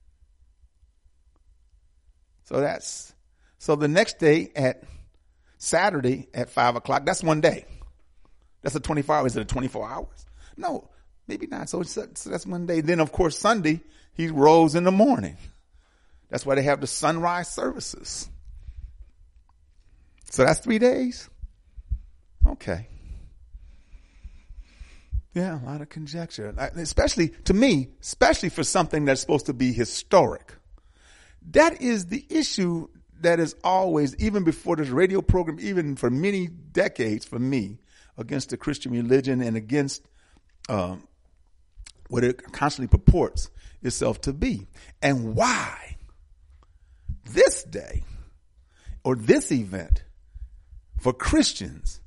C: So that's, so the next day at Saturday at five o'clock, that's one day. That's a twenty-four hours. Is it a twenty-four hours? No, maybe not. So, it's, so that's one day. Then of course Sunday, he rose in the morning. That's why they have the sunrise services. So that's three days? Okay. Yeah, a lot of conjecture. Especially, to me, especially for something that's supposed to be historic. That is the issue that is always, even before this radio program, even for many decades for me, against the Christian religion and against um, what it constantly purports itself to be. And why this day or this event for Christians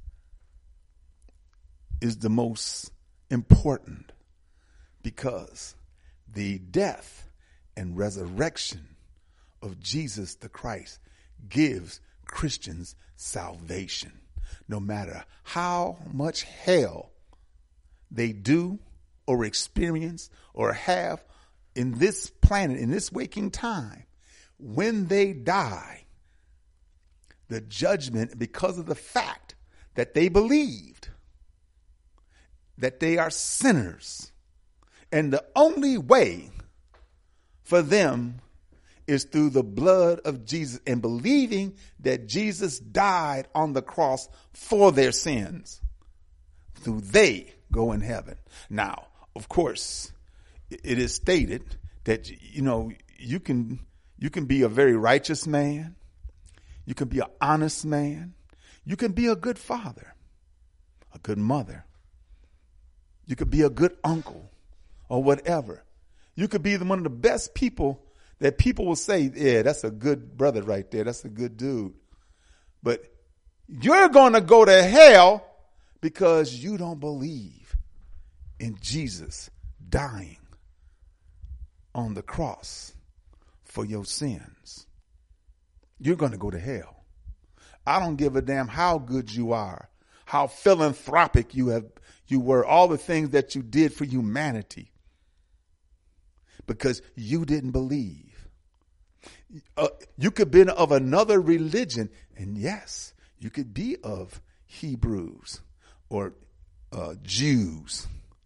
C: is the most important, because the death and resurrection of Jesus the Christ gives Christians salvation. No matter how much hell they do or experience or have in this planet, in this waking time, when they die, the judgment, because of the fact that they believed that they are sinners, and the only way for them is through the blood of Jesus and believing that Jesus died on the cross for their sins, through they go in heaven. Now, of course, it is stated that, you know, you can You can be a very righteous man. You can be an honest man. You can be a good father, a good mother. You could be a good uncle or whatever. You could be one of the best people that people will say, yeah, that's a good brother right there. That's a good dude. But you're going to go to hell because you don't believe in Jesus dying on the cross for your sins. You're going to go to hell. I don't give a damn how good you are, how philanthropic you have, you were, all the things that you did for humanity, because you didn't believe. Uh, you could be of another religion, and yes, you could be of Hebrews or uh, Jews,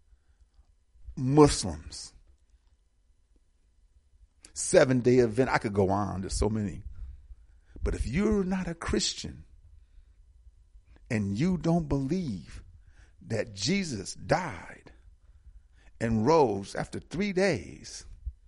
C: Muslims, seven-day event. I could go on. There's so many. But if you're not a Christian and you don't believe that Jesus died and rose after three days,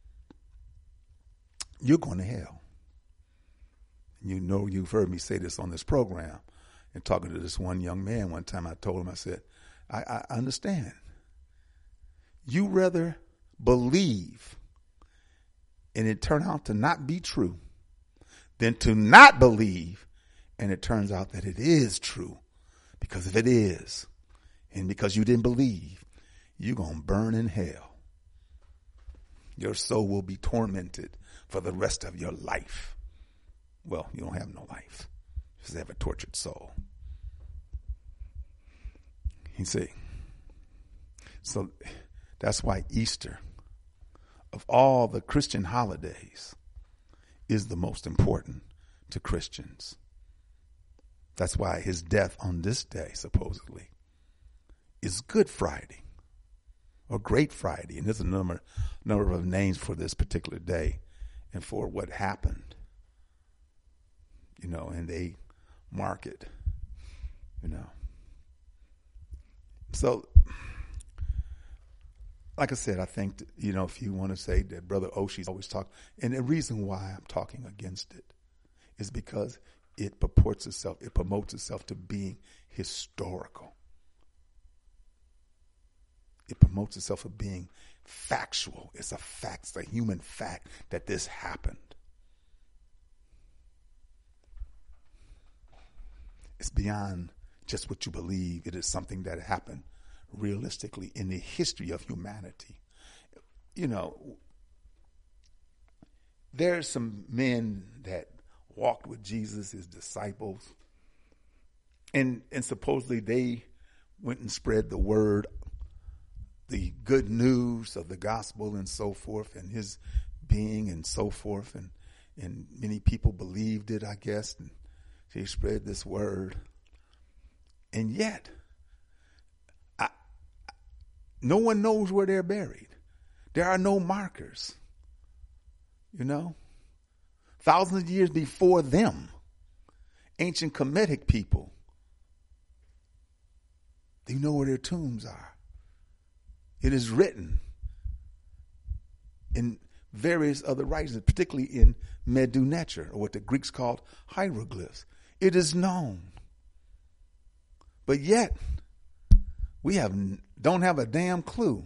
C: you're going to hell. You know, you've heard me say this on this program. And talking to this one young man one time, I told him, I said, I, I understand. You rather believe and it turn out to not be true than to not believe and it turns out that it is true. Because if it is, and because you didn't believe, you're going to burn in hell. Your soul will be tormented for the rest of your life. Well, you don't have no life. You just have a tortured soul. You see, so that's why Easter, of all the Christian holidays, is the most important to Christians. That's why his death on this day, supposedly, is Good Friday or Great Friday. And there's a number, number of names for this particular day and for what happened. You know, and they mark it, you know. So, like I said, I think, that, you know, if you want to say that Brother Oshi's always talk, and the reason why I'm talking against it is because it purports itself, it promotes itself to being historical. It promotes itself as being factual. It's a fact, it's a human fact that this happened. It's beyond just what you believe. It is something that happened realistically in the history of humanity. You know, there are some men that walked with Jesus, his disciples, and and supposedly they went and spread the word, the good news of the gospel and so forth, and his being and so forth, and and many people believed it, I guess, and he spread this word. And yet, I, no one knows where they're buried. There are no markers. You know? Thousands of years before them, ancient Kemetic people, they know where their tombs are. It is written in various other writings, particularly in Medu Neter, or what the Greeks called hieroglyphs. It is known. But yet, we have don't have a damn clue.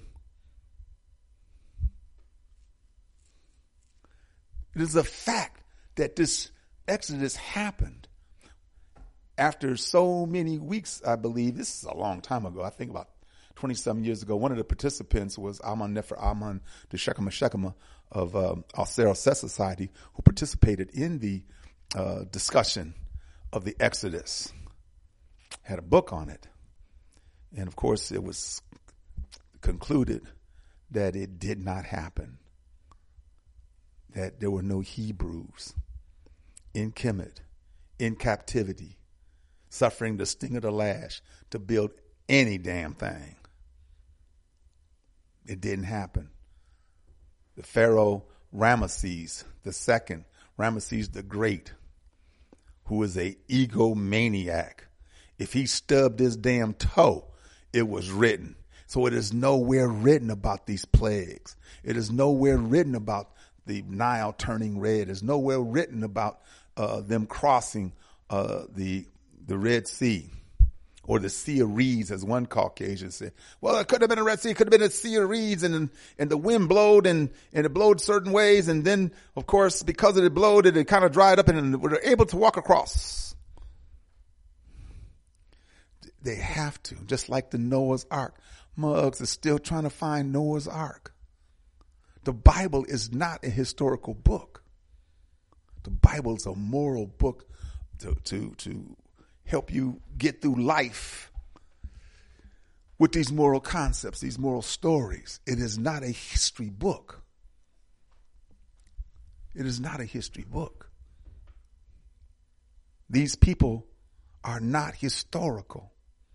C: It is a fact that this Exodus happened after so many weeks, I believe. This is a long time ago. I think about twenty-some years ago. One of the participants was Amun Nefer Amun, the Shekema Shekema of um, Al-Sera Society, who participated in the uh, discussion of the Exodus. Had a book on it. And of course, it was concluded that it did not happen. That there were no Hebrews in Kemet, in captivity, suffering the sting of the lash to build any damn thing. It didn't happen. The Pharaoh Ramesses the second, Ramesses the Great, who was a egomaniac, if he stubbed his damn toe, it was written. So it is nowhere written about these plagues. It is nowhere written about the Nile turning red. There's nowhere written about uh, them crossing uh, the the Red Sea or the Sea of Reeds, as one Caucasian said. Well, it could have been a Red Sea, it could have been a Sea of Reeds, and and the wind blowed and and it blowed certain ways, and then of course because it blowed, it, it kind of dried up, and we were able to walk across. They have to, just like the Noah's Ark. Muggs is still trying to find Noah's Ark. The Bible is not a historical book. The Bible is a moral book to, to, to help you get through life with these moral concepts, these moral stories. It is not a history book. It is not a history book. These people are not historical.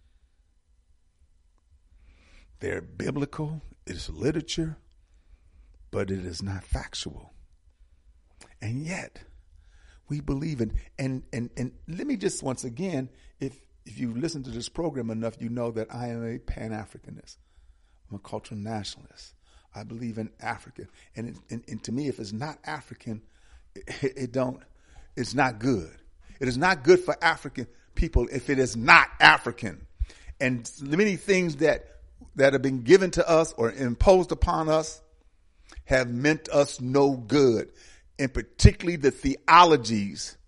C: They're biblical, it's literature, but it is not factual. And yet, we believe in, and, and, and let me just once again, if, if you listen to this program enough, you know that I am a Pan-Africanist. I'm a cultural nationalist. I believe in Africa. And, it, and, and to me, if it's not African, it, it don't, it's not good. It is not good for African people if it is not African. And many things that that have been given to us or imposed upon us have meant us no good, and particularly the theologies,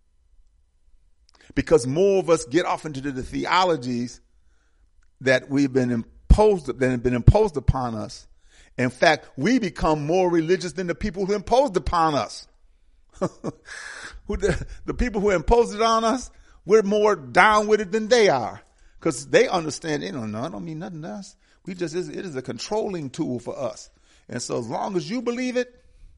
C: because more of us get off into the theologies that we've been imposed, that have been imposed upon us. In fact, we become more religious than the people who imposed upon us. who the, the people who imposed it on us, we're more down with it than they are. Because they understand, they don't know, it don't mean nothing to us. We just, it is a controlling tool for us. And so as long as you believe it,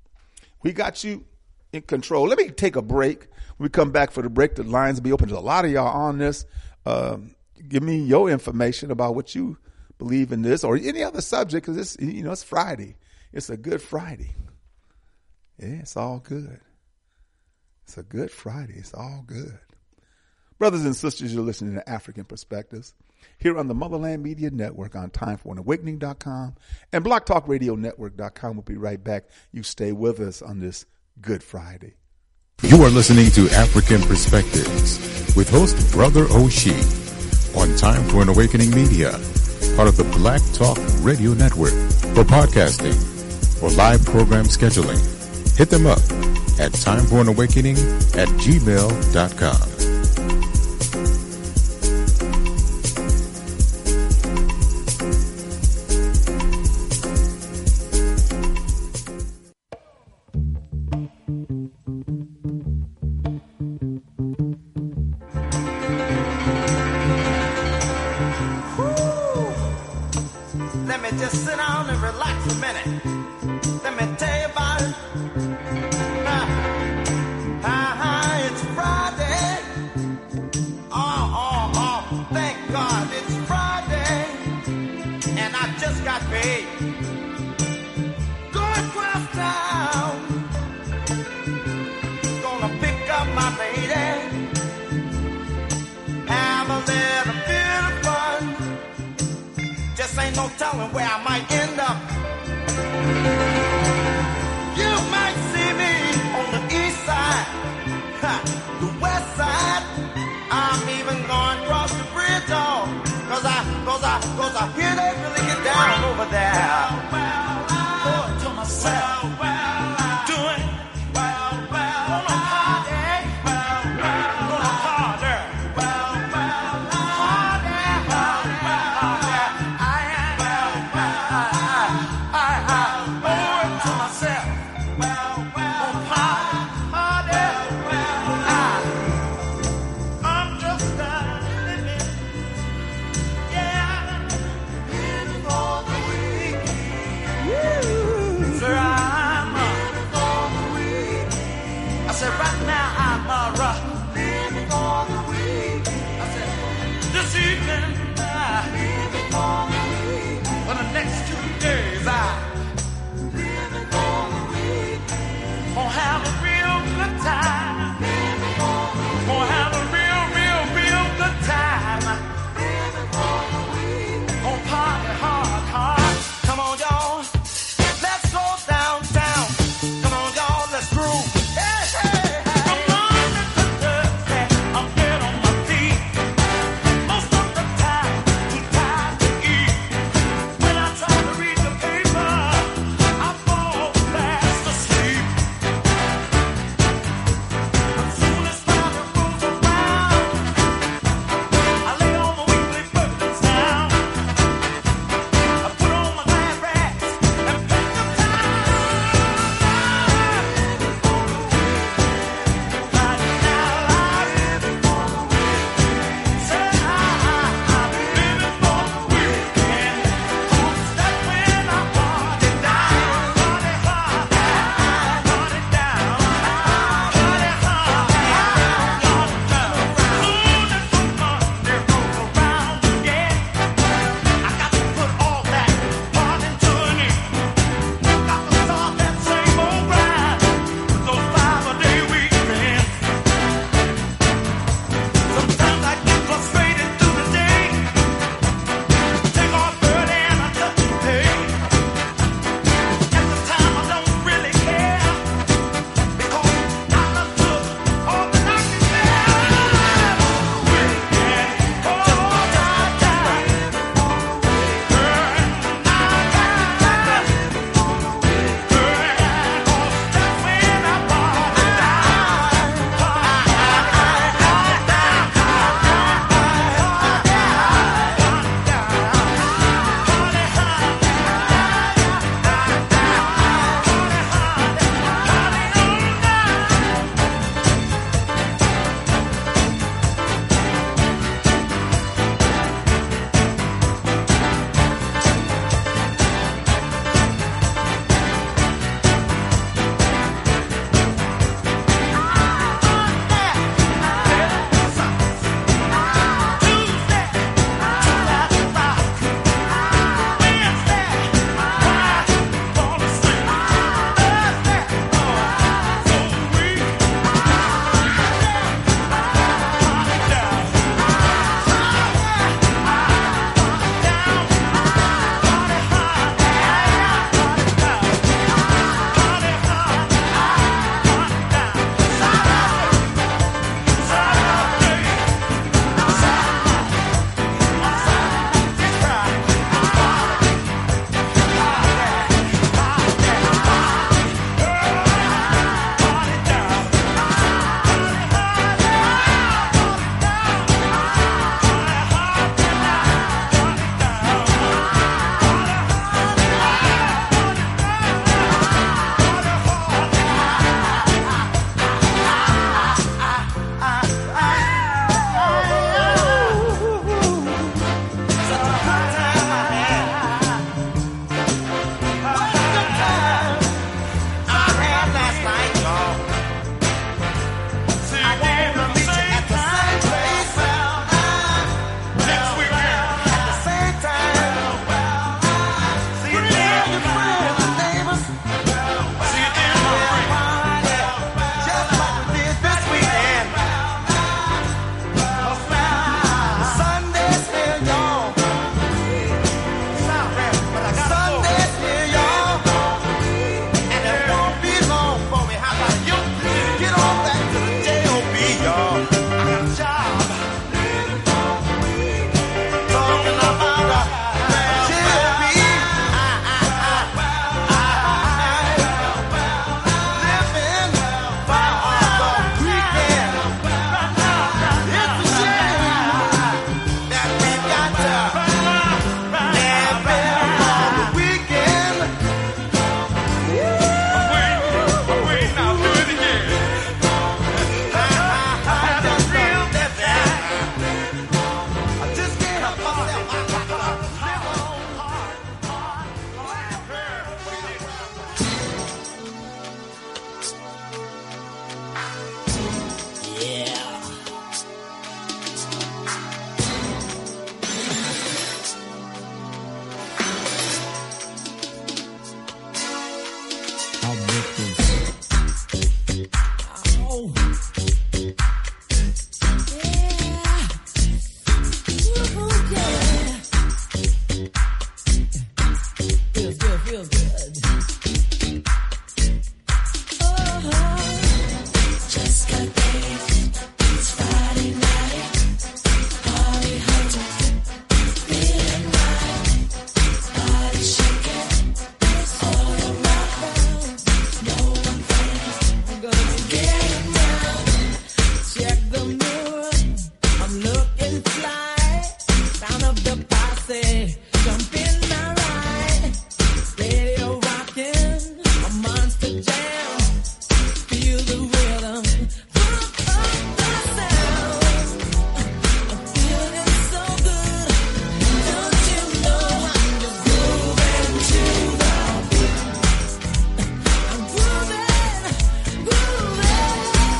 C: we got you in control. Let me take a break. When we come back for the break, the lines will be open to a lot of y'all on this. Um, give me your information about what you believe in this or any other subject, because it's, you know, it's Friday. It's a good Friday. Yeah, it's all good. It's a good Friday. It's all good. Brothers and sisters, you're listening to African Perspectives here on the Motherland Media Network on time for an awakening dot com and block talk radio network dot com. We'll be right back. You stay with us on this Good Friday.
A: You are listening to African Perspectives with host Brother Oshie on Time for an Awakening Media, part of the Black Talk Radio Network. For podcasting or live program scheduling, hit them up at time for an awakening at gmail dot com.
B: Yeah, in for the week.
E: say, jump in my ride. Radio rocking, a monster jam. Feel the rhythm, pump up the sound. I'm feeling so good. Don't you know I'm just grooving to the beat. I'm grooving, grooving.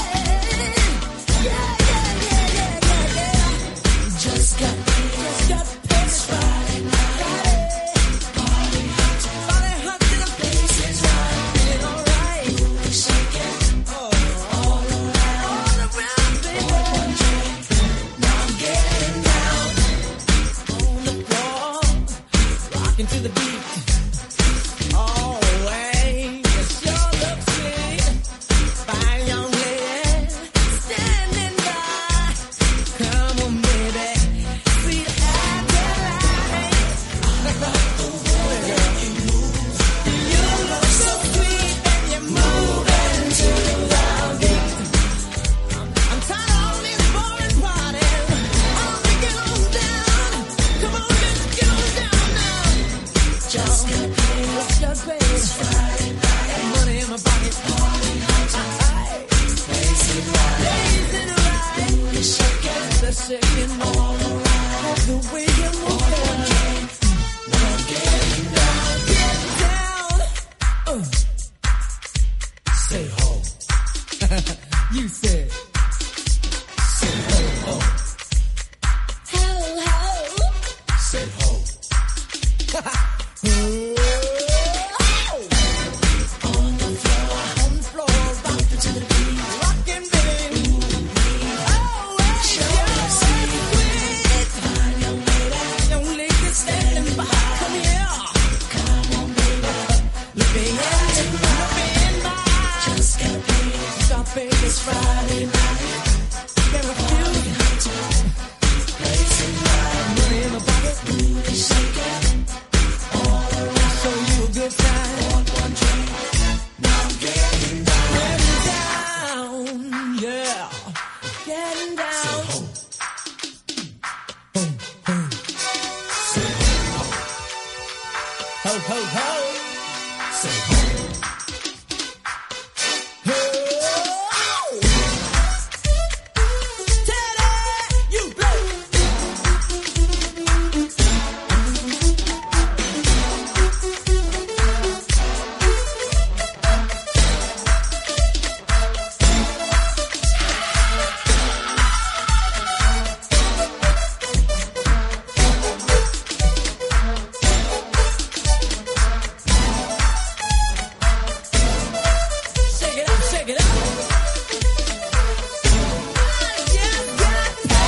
E: Yeah, yeah, yeah, yeah, yeah, yeah. Just got, just got paid Friday night. Party hunting, party hunting, the place is right. Feeling alright. Shaking, oh, all around, all around, baby. One drink, now I'm getting down on the floor, rocking to the beat. Oh, way, you sure look sweet. Fine young lady, standing by. Come on, baby, sweet Adeline. I love the way, girl, you move. You look so sweet and you're moving to the beat. I'm tired of all these boring parties. I'm thinking on down. Come on, let's get on down now. Just got paid, just got paid. Friday night, money in my pocket. Party hunting, place it right. Place it right. You're shaking, the shaking all around. The way you move it. Now I'm getting down. Get down. Uh. Say ho. You said. Say ho, ho. Ho, ho. Say ho. On the floor, on the floor, rockin' to the beat, rockin', baby. Oh, you're sweet. Fine young lady, young lady standing by. Come here, come on, baby. Look me in, look me in my eyes. Just got paid, got paid this Friday night. Get a few, place it right. Money in my pocket, shaking. Show you a good time. Want one drink, now I'm getting down. Getting down, yeah. Getting down. Say ho. Ho, ho. Say ho. Ho, ho, ho. Say ho. Ho. Teddy, you blow. Shake it up, shake it up. Yeah, yeah,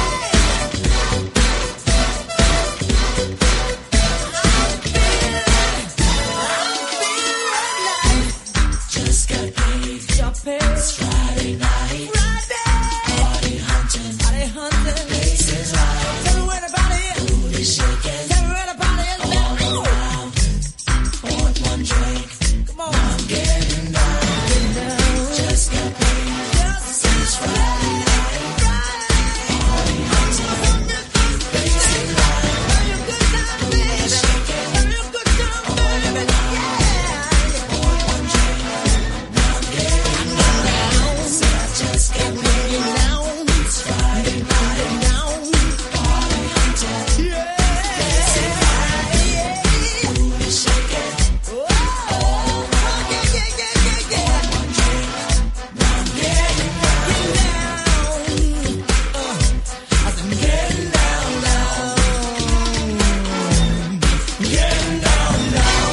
E: just got paid. Got paid. It's Friday night. Friday. Party hunting. Party hunting. Place is right. Tell me where the party is. Booty shaking. Tell me where the party is. All around. Want one drink. Come on. Now I'm getting down. Getting down. Just got paid. Just it's Friday night. Friday. Party hunting. Place is right. Have your good time, baby. Have your good time, baby. Yeah. Want one drink. Now I'm getting down. So I just got paid. Down. It's Friday night. Down. Party hunting. Yeah. Place is right. Yeah. Booty shaking. Oh, yeah, yeah, yeah, yeah, yeah. One drink. Now I'm getting down. Uh, I said, getting down, down. Getting down, down.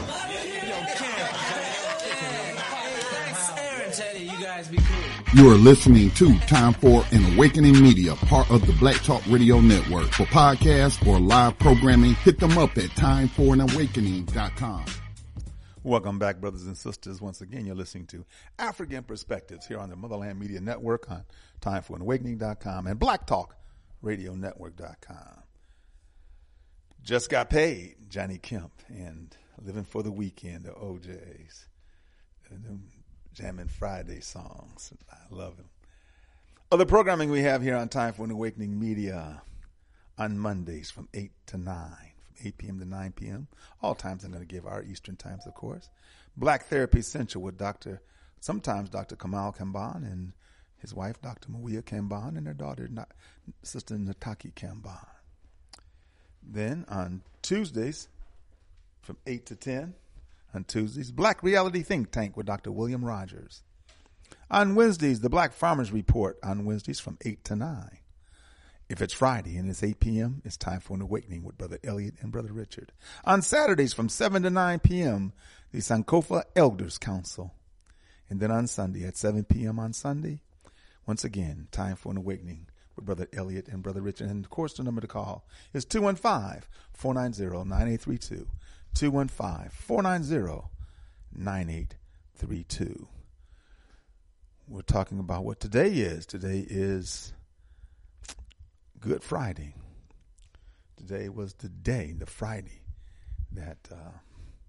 E: Thanks, Aaron, Teddy. You guys be cool.
D: You are listening to Time for an Awakening Media, part of the Black Talk Radio Network. For podcasts or live programming, hit them up at time for an awakening dot com.
C: Welcome back, brothers and sisters. Once again, you're listening to African Perspectives here on the Motherland Media Network on time for an awakening dot com and black talk radio network dot com. Just got paid, Johnny Kemp, and Living for the Weekend, the O Js. And them Jamming Friday songs. I love them. Other programming we have here on Time for an Awakening Media on Mondays from eight to nine. eight p.m. to nine p.m. All times I'm going to give our Eastern times, of course. Black Therapy Central with Doctor, sometimes Doctor Kamal Kamban and his wife, Doctor Mawia Kamban, and their daughter, Sister Nataki Kamban. Then on Tuesdays, from eight to ten, on Tuesdays, Black Reality Think Tank with Doctor William Rogers. On Wednesdays, the Black Farmers Report on Wednesdays from eight to nine. If it's Friday and it's eight p.m., it's time for an awakening with Brother Elliot and Brother Richard. On Saturdays from seven to nine p.m., the Sankofa Elders Council. And then on Sunday at seven p.m. on Sunday, once again, time for an awakening with Brother Elliot and Brother Richard. And, of course, the number to call is two one five, four nine zero, nine eight three two, two one five, four nine zero, nine eight three two. We're talking about what today is. Today is Good Friday. Today was the day, the Friday, that uh,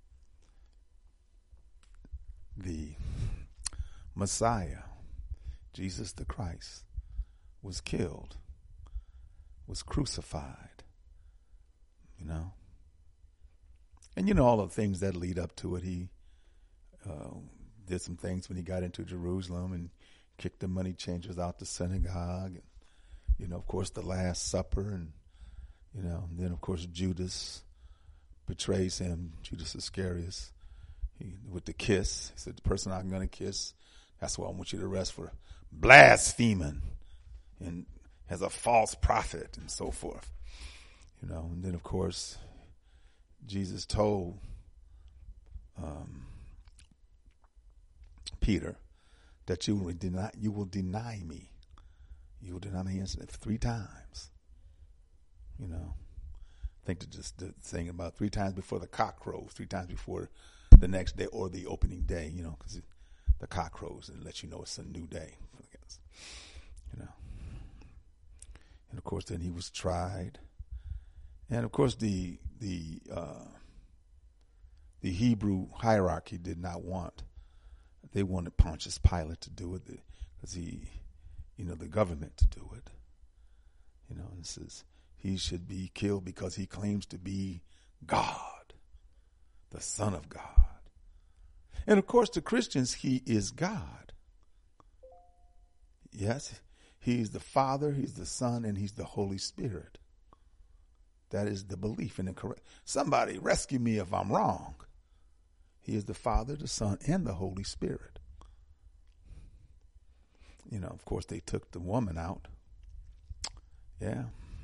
C: the Messiah, Jesus the Christ, was killed, was crucified, you know. And you know all the things that lead up to it. He uh, did some things when he got into Jerusalem and kicked the money changers out the synagogue. And, you know, of course, the Last Supper. And, you know, and then, of course, Judas betrays him, Judas Iscariot, he, with the kiss. He said, the person I'm going to kiss, that's what I want you to arrest for blaspheming and as a false prophet and so forth. You know, and then, of course, Jesus told um, Peter that you will deny, you will deny me. You will deny me three times. You know, I think to just the thing about three times before the cock crows, three times before the next day or the opening day, you know, because the cock crows and let you know it's a new day. You know, and of course, then he was tried, and of course, the the uh, the Hebrew hierarchy did not want. They wanted Pontius Pilate to do it because he, you know, the government to do it. You know, and it says he should be killed because he claims to be God, the Son of God. And of course, to Christians, he is God. Yes, he's the Father, he's the Son, and he's the Holy Spirit. That is the belief in the correct. Somebody rescue me if I'm wrong. He is the Father, the Son, and the Holy Spirit. You know, of course, they took the woman out. Yeah.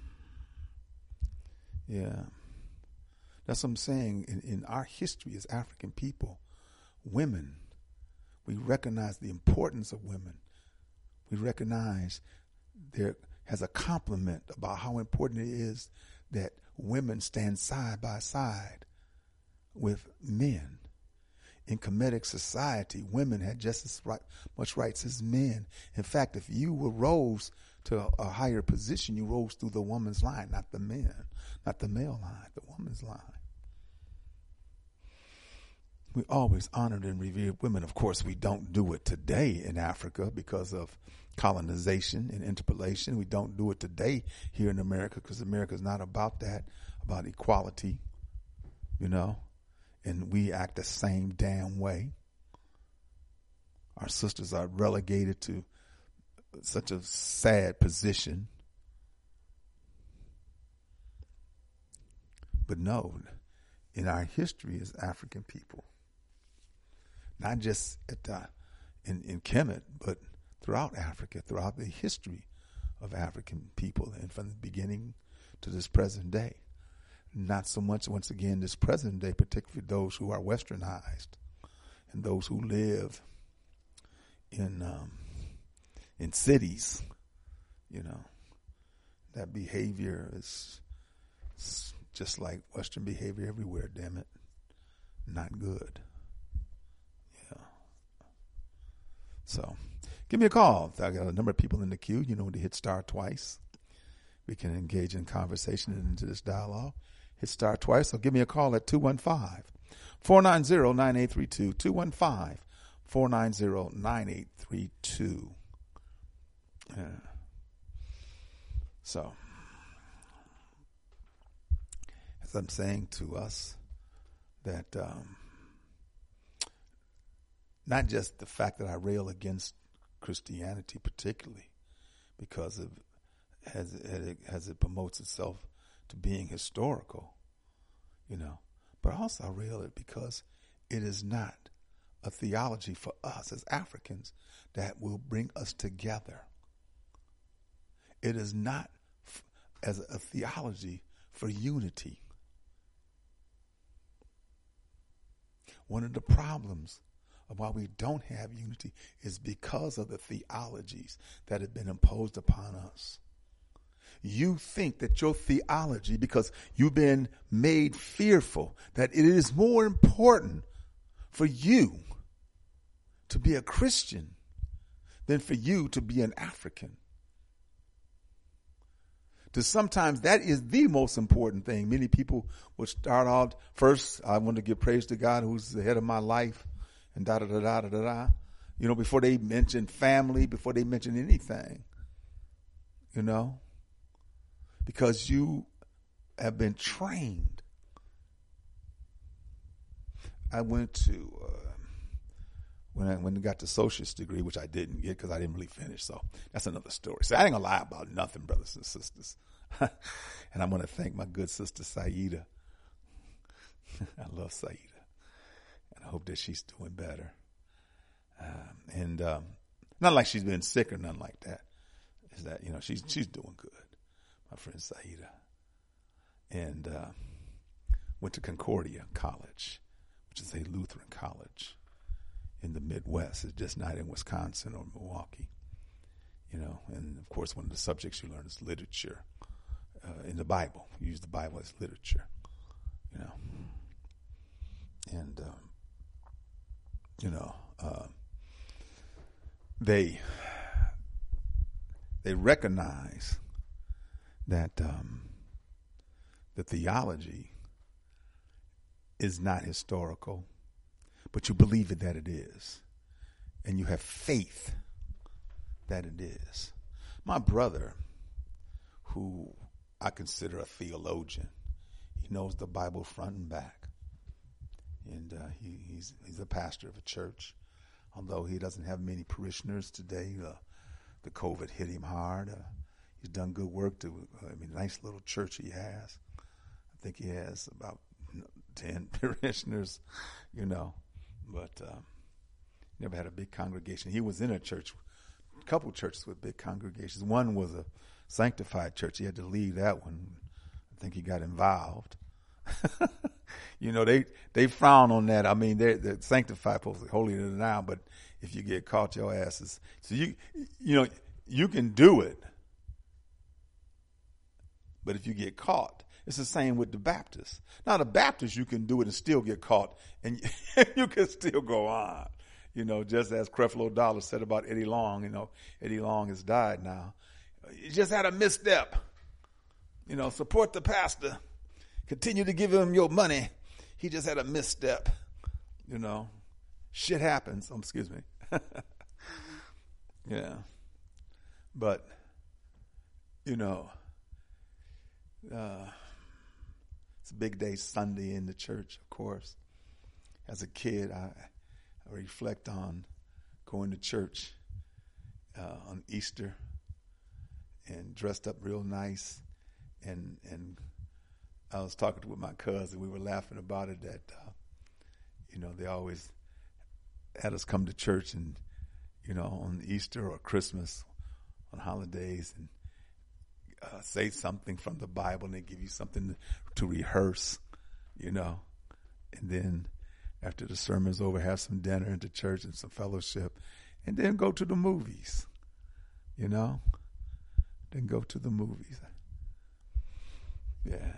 C: Yeah. That's what I'm saying. In, in our history as African people, women, we recognize the importance of women. We recognize there has a compliment about how important it is that women stand side by side with men. In Kemetic society, women had just as right, much rights as men. In fact, if you were rose to a, a higher position, you rose through the woman's line, not the men, not the male line, the woman's line. We always honored and revered women. Of course, we don't do it today in Africa because of colonization and interpolation. We don't do it today here in America because America is not about that, about equality, you know. And we act the same damn way. Our sisters are relegated to such a sad position. But no, in our history as African people, not just at the, in, in Kemet, but throughout Africa, throughout the history of African people, and from the beginning to this present day. Not so much, once again, this present day, particularly those who are westernized and those who live in um, in cities. You know, that behavior is, is just like Western behavior everywhere, damn it. Not good. Yeah. So, give me a call. I got a number of people in the queue. You know, to hit star twice. We can engage in conversation and into this dialogue. Hit star twice, so give me a call at two one five, four nine zero, nine eight three two, two one five, four nine zero, nine eight three two. Yeah. So, as as I'm saying to us, that um, not just the fact that I rail against Christianity particularly because of as it, as it promotes itself to being historical, you know, but also I rail it because it is not a theology for us as Africans that will bring us together. It is not f- as a theology for unity. One of the problems of why we don't have unity is because of the theologies that have been imposed upon us. You think that your theology, because you've been made fearful, that it is more important for you to be a Christian than for you to be an African. To sometimes that is the most important thing. Many people would start out first, I want to give praise to God who's the head of my life, and da da da da da da da. You know, before they mention family, before they mention anything, you know, because you have been trained. I went to uh, when I when I got the socialist degree, which I didn't get because I didn't really finish. So that's another story. So I ain't gonna lie about nothing, brothers and sisters. And I'm gonna thank my good sister Saida. I love Saida, and I hope that she's doing better. Um, and um, not like she's been sick or nothing like that. Is that you know she's she's doing good. My friend Saida, and uh, went to Concordia College, which is a Lutheran college in the Midwest. It's just not in Wisconsin or Milwaukee, you know. And of course, one of the subjects you learn is literature uh, in the Bible. You use the Bible as literature, you know. And um, you know, uh, they they recognize that um, the theology is not historical, but you believe it that it is, and you have faith that it is. My brother, who I consider a theologian, he knows the Bible front and back, and uh, he, he's he's a pastor of a church, although he doesn't have many parishioners today. Uh, the COVID hit him hard. Uh, he's done good work. To uh, I mean, nice little church he has. I think he has about ten parishioners, you know, but um, never had a big congregation. He was in a church, a couple churches with big congregations. One was a sanctified church. He had to leave that one. I think he got involved. You know, they, they frown on that. I mean, they're, they're sanctified folks, holier than thou, but if you get caught, your ass is, so you, you know, you can do it, but if you get caught, it's the same with the Baptists. Now, the Baptists, you can do it and still get caught, and you can still go on. You know, just as Creflo Dollar said about Eddie Long, you know, Eddie Long has died now. You just had a misstep. You know, support the pastor. Continue to give him your money. He just had a misstep. You know, shit happens. Um, excuse me. Yeah. But, you know, uh, it's a big day Sunday in the church, of course. As a kid, I, I reflect on going to church uh, on Easter and dressed up real nice. And and I was talking with my cousin. We were laughing about it that, uh, you know, they always had us come to church and, you know, on Easter or Christmas, on holidays, and Uh, say something from the Bible, and they give you something to, to rehearse, you know, and then after the sermon's over, have some dinner into church and some fellowship, and then go to the movies, you know, then go to the movies. Yeah.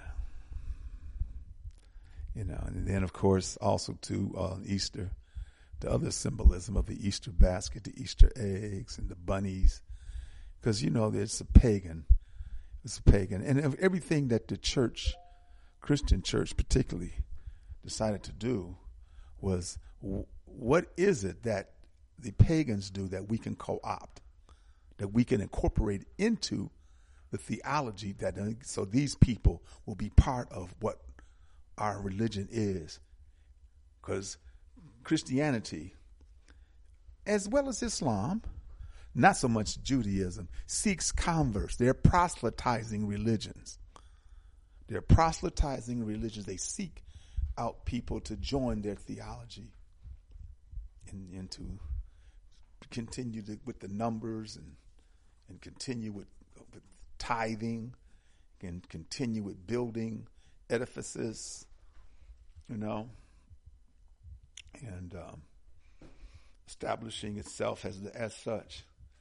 C: You know, and then of course also too on uh, Easter, the other symbolism of the Easter basket, the Easter eggs and the bunnies, because, you know, it's a pagan It's pagan. And everything that the church, Christian church particularly, decided to do was, what is it that the pagans do that we can co-opt, that we can incorporate into the theology, that so these people will be part of what our religion is. Because Christianity, as well as Islam, not so much Judaism, seeks converts. They're proselytizing religions. They're proselytizing religions. They seek out people to join their theology and, and to continue to, with the numbers and and continue with, with tithing and continue with building edifices, you know, and um, establishing itself as as such.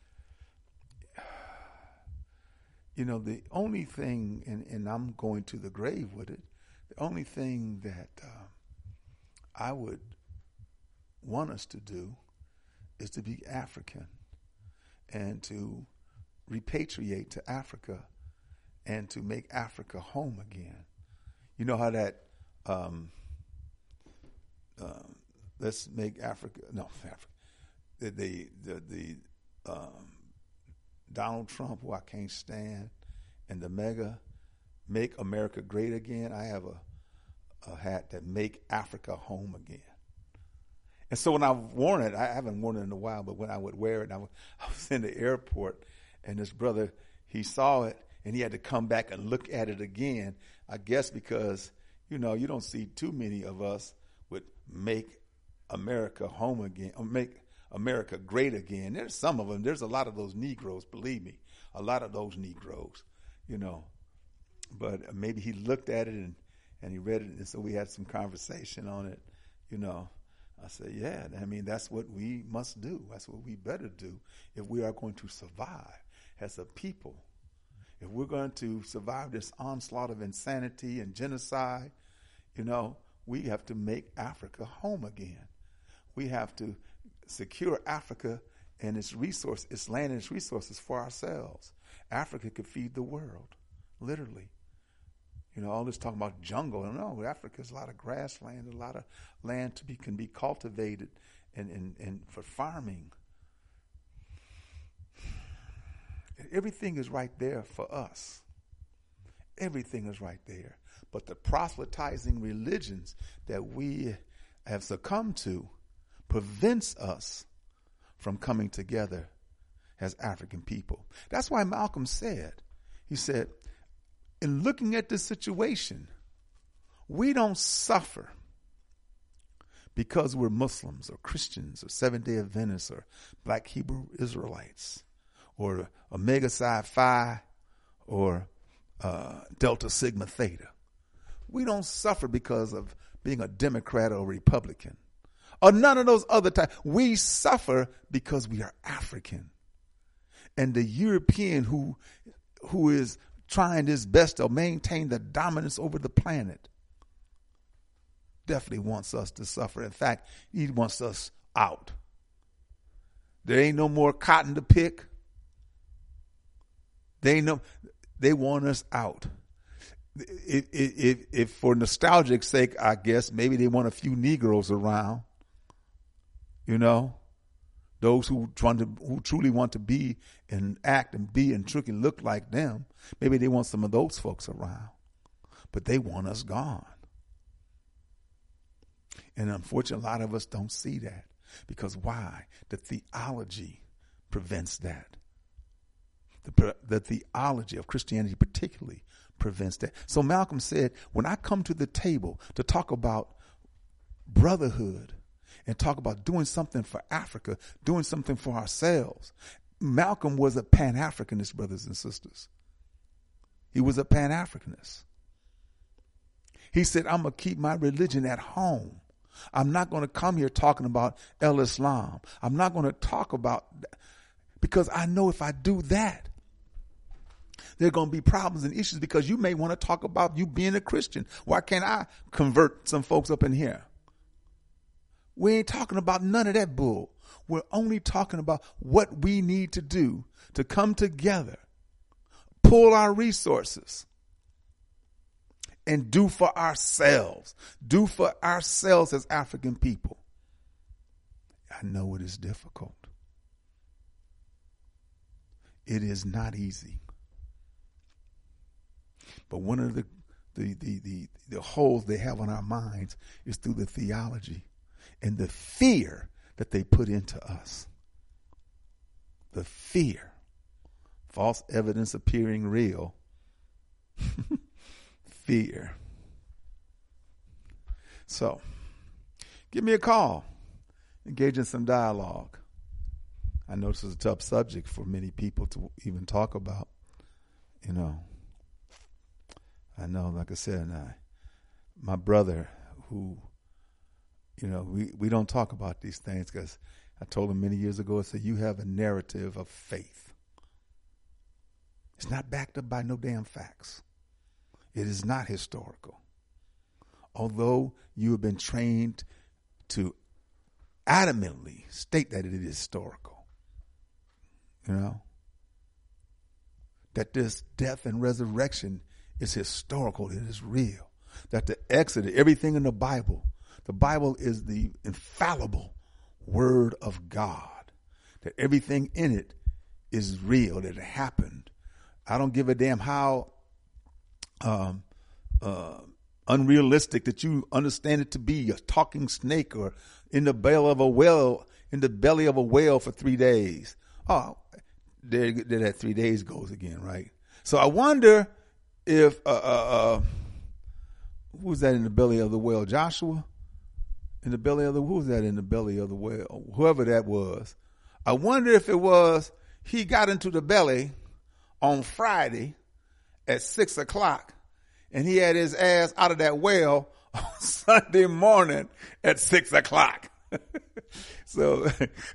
C: You know, the only thing, and, and I'm going to the grave with it, the only thing that uh, I would want us to do is to be African and to repatriate to Africa and to make Africa home again. You know how that, um, uh, let's make Africa, no, Africa, the, the, the, the um, Donald Trump, who I can't stand, and the mega Make America Great Again. I have a, a hat that Make Africa Home Again. And so when I've worn it, I haven't worn it in a while, but when I would wear it, I, would, I was in the airport, and this brother, he saw it, and he had to come back and look at it again, I guess because, you know, you don't see too many of us with Make America Home Again, or Make America Great Again. There's some of them. There's a lot of those Negroes, believe me, a lot of those Negroes, you know. But maybe he looked at it and, and he read it, and so we had some conversation on it, you know. I said, yeah, I mean, that's what we must do. That's what we better do if we are going to survive as a people. If we're going to survive this onslaught of insanity and genocide, you know, we have to make Africa home again. We have to secure Africa and its resource, its land and its resources for ourselves. Africa could feed the world, literally. You know, all this talking about jungle. No, Africa's a lot of grassland, a lot of land to be can be cultivated and, and, and for farming. Everything is right there for us. Everything is right there. But the proselytizing religions that we have succumbed to prevents us from coming together as African people. That's why Malcolm said, he said, in looking at this situation, we don't suffer because we're Muslims or Christians or Seventh-day Adventists or Black Hebrew Israelites or Omega Psi Phi or uh, Delta Sigma Theta. We don't suffer because of being a Democrat or Republican or none of those other types. We suffer because we are African. And the European who who is trying his best to maintain the dominance over the planet definitely wants us to suffer. In fact, he wants us out. There ain't no more cotton to pick. They ain't no, they want us out. If, if, if for nostalgic sake, I guess, maybe they want a few Negroes around, you know, those who trying to, who truly want to be and act and be and truly look like them. Maybe they want some of those folks around, but they want us gone. And unfortunately, a lot of us don't see that because why? The theology prevents that. The, the theology of Christianity particularly prevents that. So Malcolm said, when I come to the table to talk about brotherhood and talk about doing something for Africa, doing something for ourselves, Malcolm was a Pan-Africanist, brothers and sisters. He was a Pan-Africanist. He said, I'm going to keep my religion at home. I'm not going to come here talking about El Islam. I'm not going to talk about that because I know if I do that, there are going to be problems and issues because you may want to talk about you being a Christian. Why can't I convert some folks up in here? We ain't talking about none of that bull. We're only talking about what we need to do to come together, pull our resources, and do for ourselves. Do for ourselves as African people. I know it is difficult. It is not easy. But one of the the, the, the, the holes they have on our minds is through the theology and the fear that they put into us. The fear. False evidence appearing real. Fear. So, give me a call. Engage in some dialogue. I know this is a tough subject for many people to even talk about. You know, I know, like I said, I, my brother who, you know, we, we don't talk about these things because I told him many years ago, I said, you have a narrative of faith. It's not backed up by no damn facts. It is not historical. Although you have been trained to adamantly state that it is historical. You know? That this death and resurrection is historical. It is real. That the Exodus, everything in the Bible, the Bible is the infallible word of God. That everything in it is real, that it happened. I don't give a damn how um, uh, unrealistic that you understand it to be, a talking snake or in the belly of a whale, in the belly of a whale for three days. Oh, there, there that three days goes again, right? So I wonder if, uh, uh, uh, who was that in the belly of the whale? Joshua? In the belly of the, who was that in the belly of the whale? Whoever that was. I wonder if it was, he got into the belly on Friday at six o'clock and he had his ass out of that whale on Sunday morning at six o'clock. So,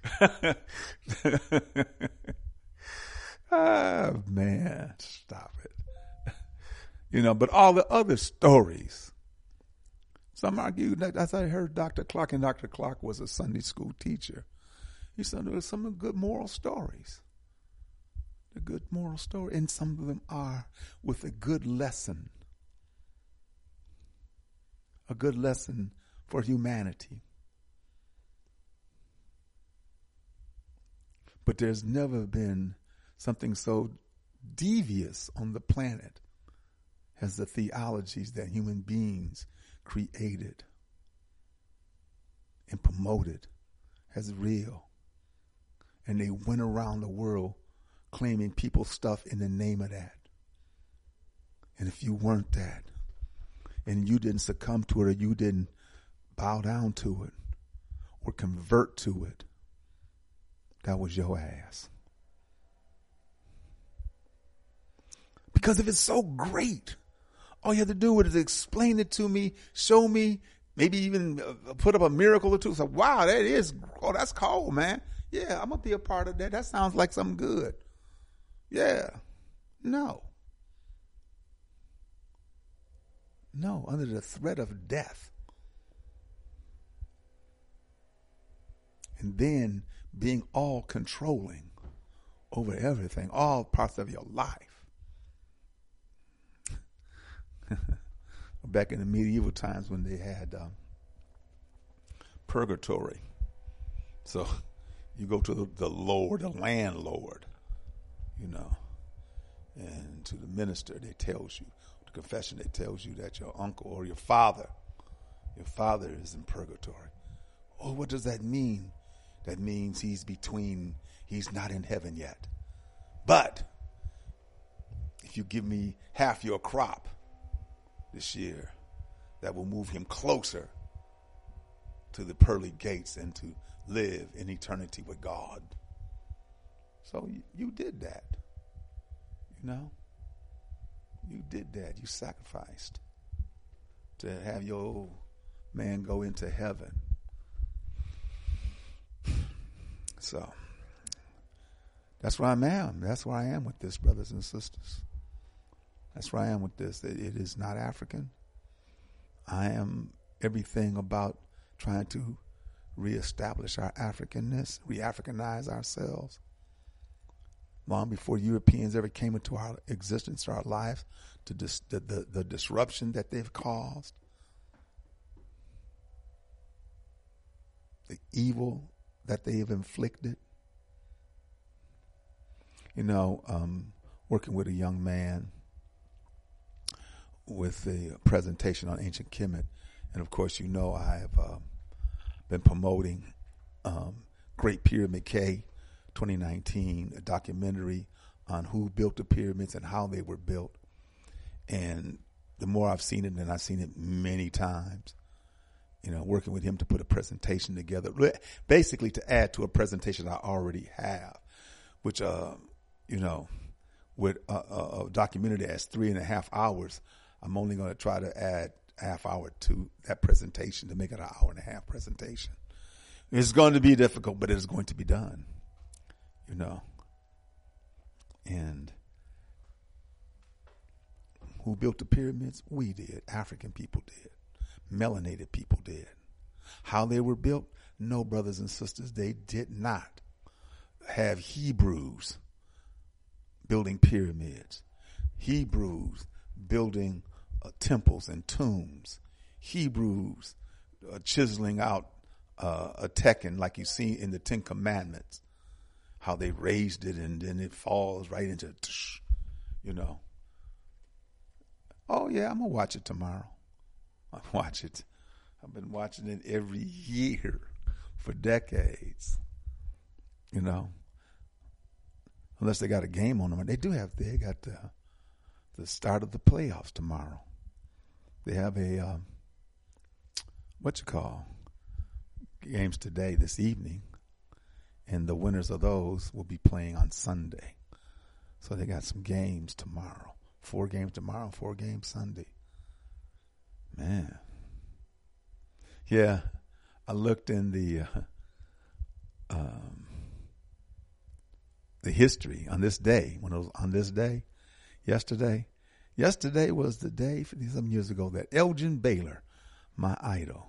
C: ah, man, stop it. You know, but all the other stories, some argue that, as I heard Doctor Clark, and Doctor Clark was a Sunday school teacher. He said there were some good moral stories. The good moral story, and some of them are with a good lesson. A good lesson for humanity. But there's never been something so devious on the planet as the theologies that human beings created and promoted as real. And they went around the world claiming people's stuff in the name of that. And if you weren't that, and you didn't succumb to it, or you didn't bow down to it, or convert to it, that was your ass. Because if it's so great, all you have to do is explain it to me, show me, maybe even put up a miracle or two. So, wow, that is, oh, that's cold, man. Yeah, I'm going to be a part of that. That sounds like something good. Yeah. No. No, under the threat of death. And then being all controlling over everything, all parts of your life. Back in the medieval times when they had um, purgatory. So you go to the, the Lord, the landlord, you know, and to the minister, they tells you, the confession, they tells you that your uncle or your father, your father is in purgatory. Oh, what does that mean? That means he's between, he's not in heaven yet. But if you give me half your crop this year, that will move him closer to the pearly gates and to live in eternity with God. So you, you did that. You know? You did that. You sacrificed to have your old man go into heaven. So that's where I'm at. That's where I am with this, brothers and sisters. That's where I am with this. It, it is not African. I am everything about trying to reestablish our Africanness, re-Africanize ourselves. Long before Europeans ever came into our existence, our lives, to dis- the, the, the disruption that they've caused, the evil that they have inflicted. You know, um, working with a young man with the presentation on ancient Kemet. And of course, you know, I have uh, been promoting um, Great Pyramid K twenty nineteen, a documentary on who built the pyramids and how they were built. And the more I've seen it, and I've seen it many times, you know, working with him to put a presentation together, basically to add to a presentation I already have, which, uh, you know, with a, a, a documentary that's three and a half hours, I'm only going to try to add a half hour to that presentation to make it an hour and a half presentation. It's going to be difficult, but it is going to be done, you know. And who built the pyramids? We did. African people did. Melanated people did. How they were built? No, brothers and sisters, they did not have Hebrews building pyramids. Hebrews building uh, temples and tombs. Hebrews uh, chiseling out uh, a tekken like you see in the Ten Commandments. How they raised it and then it falls right into, you know. Oh, yeah, I'm going to watch it tomorrow. I'll watch it. I've been watching it every year for decades, you know. Unless they got a game on them. They do have, they got the, the start of the playoffs tomorrow. They have a, um, what you call, games today, this evening. And the winners of those will be playing on Sunday. So they got some games tomorrow. Four games tomorrow, four games Sunday. Man. Yeah, I looked in the uh, um, the history on this day, when it was on this day, yesterday. Yesterday was the day, some years ago, that Elgin Baylor, my idol,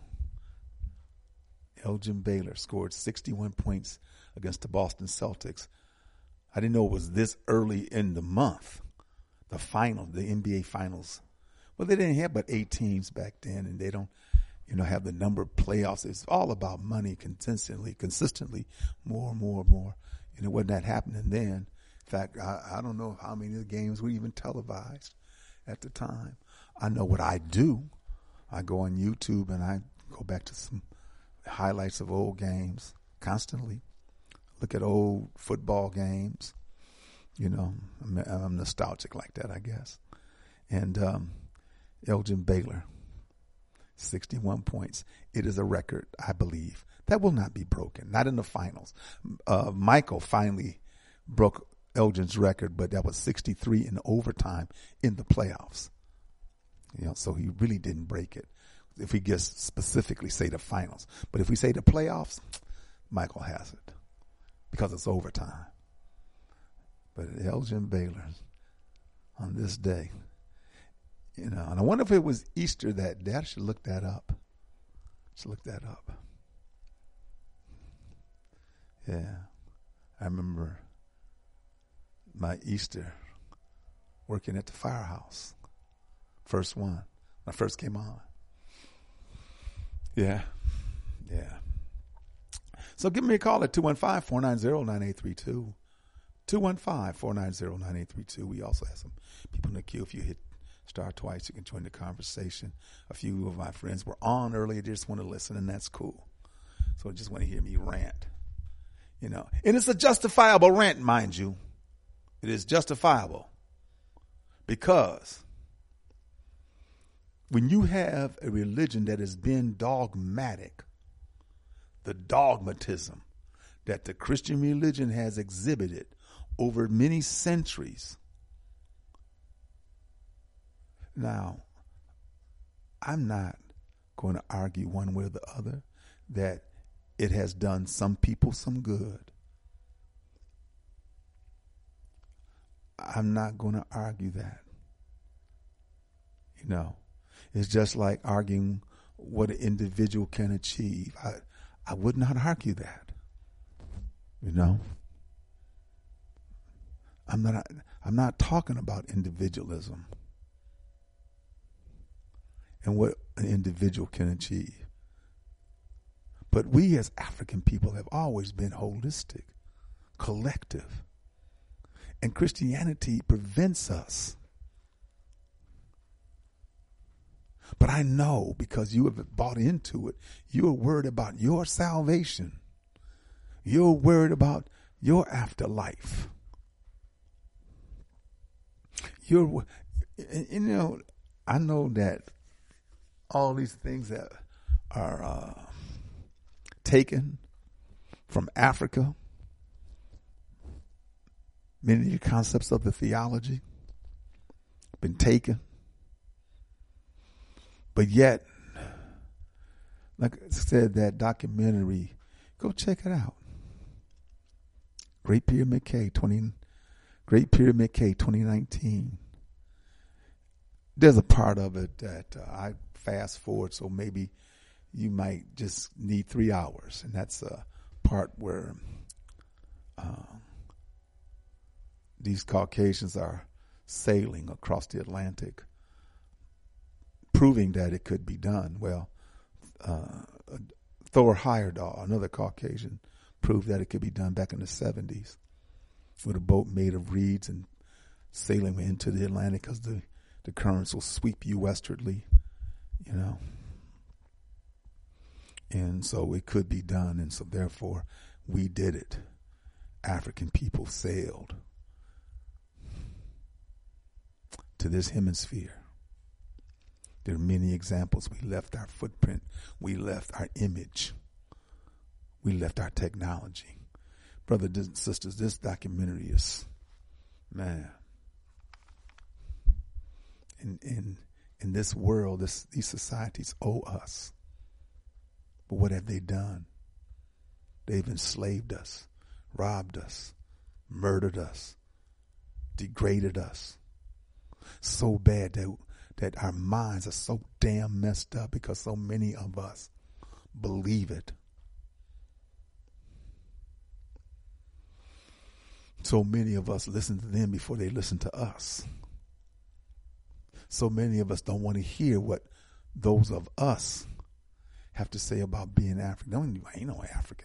C: Elgin Baylor scored sixty-one points against the Boston Celtics. I didn't know it was this early in the month, the final, the N B A finals. Well, they didn't have but eight teams back then, and they don't, you know, have the number of playoffs. It's all about money consistently, consistently, more and more and more. And it wasn't that happening then. In fact, I, I don't know how many of the games were even televised at the time. I know what I do. I go on YouTube and I go back to some highlights of old games constantly. Look at old football games. You know, I'm, I'm nostalgic like that, I guess. And um, Elgin Baylor, sixty-one points. It is a record, I believe, that will not be broken, not in the finals. Uh, Michael finally broke Elgin's record, but that was sixty-three in overtime in the playoffs. You know, so he really didn't break it. If we just specifically say the finals. But if we say the playoffs, Michael has it because it's overtime. But Elgin Baylor on this day, you know, and I wonder if it was Easter that day. I should look that up. Should look that up. Yeah. I remember my Easter working at the firehouse. First one. When I first came on. Yeah. Yeah. So give me a call at two one five, four nine zero, nine eight three two. two one five, four nine zero, nine eight three two. We also have some people in the queue. If you hit star twice, you can join the conversation. A few of my friends were on earlier. They just want to listen, and that's cool. So just want to hear me rant. You know, and it's a justifiable rant, mind you. It is justifiable because when you have a religion that has been dogmatic, the dogmatism that the Christian religion has exhibited over many centuries. Now, I'm not going to argue one way or the other that it has done some people some good. I'm not going to argue that. You know, it's just like arguing what an individual can achieve. I, I would not argue that. You know, I'm not. I'm not talking about individualism and what an individual can achieve. But we as African people have always been holistic, collective. And Christianity prevents us But I know because you have bought into it, you're worried about your salvation. You're worried about your afterlife. You're, and, you know, I know that all these things that are uh, taken from Africa, many of the concepts of the theology been taken. But yet, like I said, that documentary, go check it out. Great Pyramid Cave, twenty, Great Pyramid Cave, twenty nineteen. There's a part of it that uh, I fast forward, so maybe you might just need three hours, and that's a part where uh, these Caucasians are sailing across the Atlantic, proving that it could be done. Well, uh, Thor Heyerdahl, another Caucasian, proved that it could be done back in the seventies with a boat made of reeds and sailing into the Atlantic because the, the currents will sweep you westwardly, you know. And so it could be done, and so therefore we did it. African people sailed to this hemisphere. There are many examples. We left our footprint. We left our image. We left our technology. Brothers and sisters, this documentary is, man, in in in this world, this these societies owe us. But what have they done? They've enslaved us, robbed us, murdered us, degraded us. So bad that that our minds are so damn messed up because so many of us believe it. So many of us listen to them before they listen to us. So many of us don't want to hear what those of us have to say about being African. Don't, I ain't no African.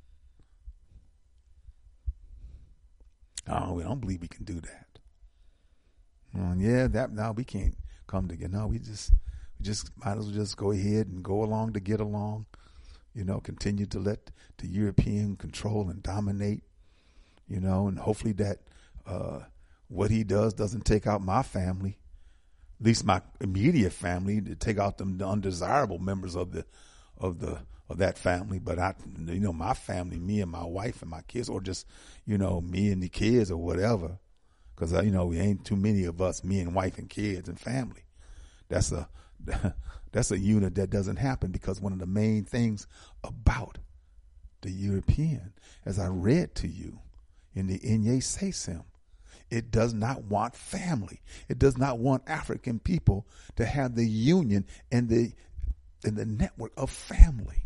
C: Oh, we don't believe we can do that. Oh, yeah, that now we can't come together. No, we just we just might as well just go ahead and go along to get along. You know, continue to let the European control and dominate. You know, and hopefully that uh, what he does doesn't take out my family, at least my immediate family, to take out them the undesirable members of the of the of that family. But I, you know, my family, me and my wife and my kids, or just, you know, me and the kids or whatever. Because, uh, you know, we ain't too many of us, me and wife and kids and family. That's a that's a unit that doesn't happen, because one of the main things about the European, as I read to you in the Inye Sesem, it does not want family. It does not want African people to have the union and the and the network of family.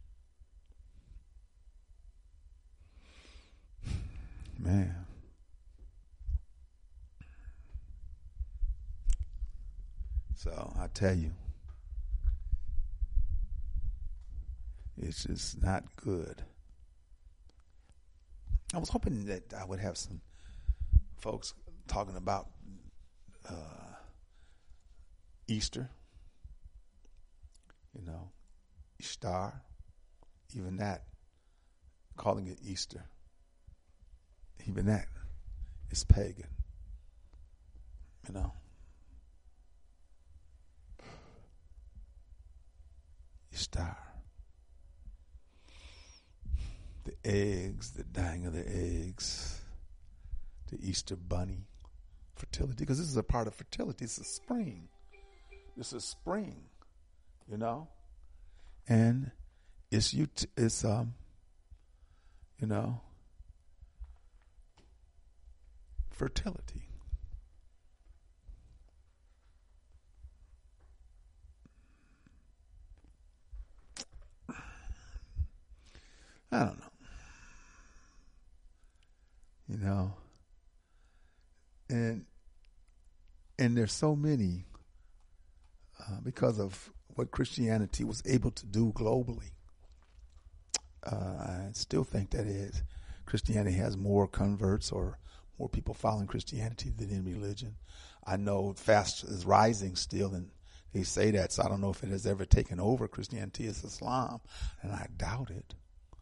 C: Man. So I tell you, it's just not good. I was hoping that I would have some folks talking about uh, Easter, you know, Ishtar, even that, calling it Easter, even that is pagan, you know. Ishtar. The eggs, the dying of the eggs, the Easter bunny, fertility, because this is a part of fertility. It's a spring. This is spring, you know, and it's you. T- it's um, you know, fertility. I don't know. You know, and and there's so many uh, because of what Christianity was able to do globally. Uh, I still think that is Christianity has more converts or more people following Christianity than any religion. I know fast is rising still in They say that, so I don't know if it has ever taken over Christianity as Islam, and I doubt it.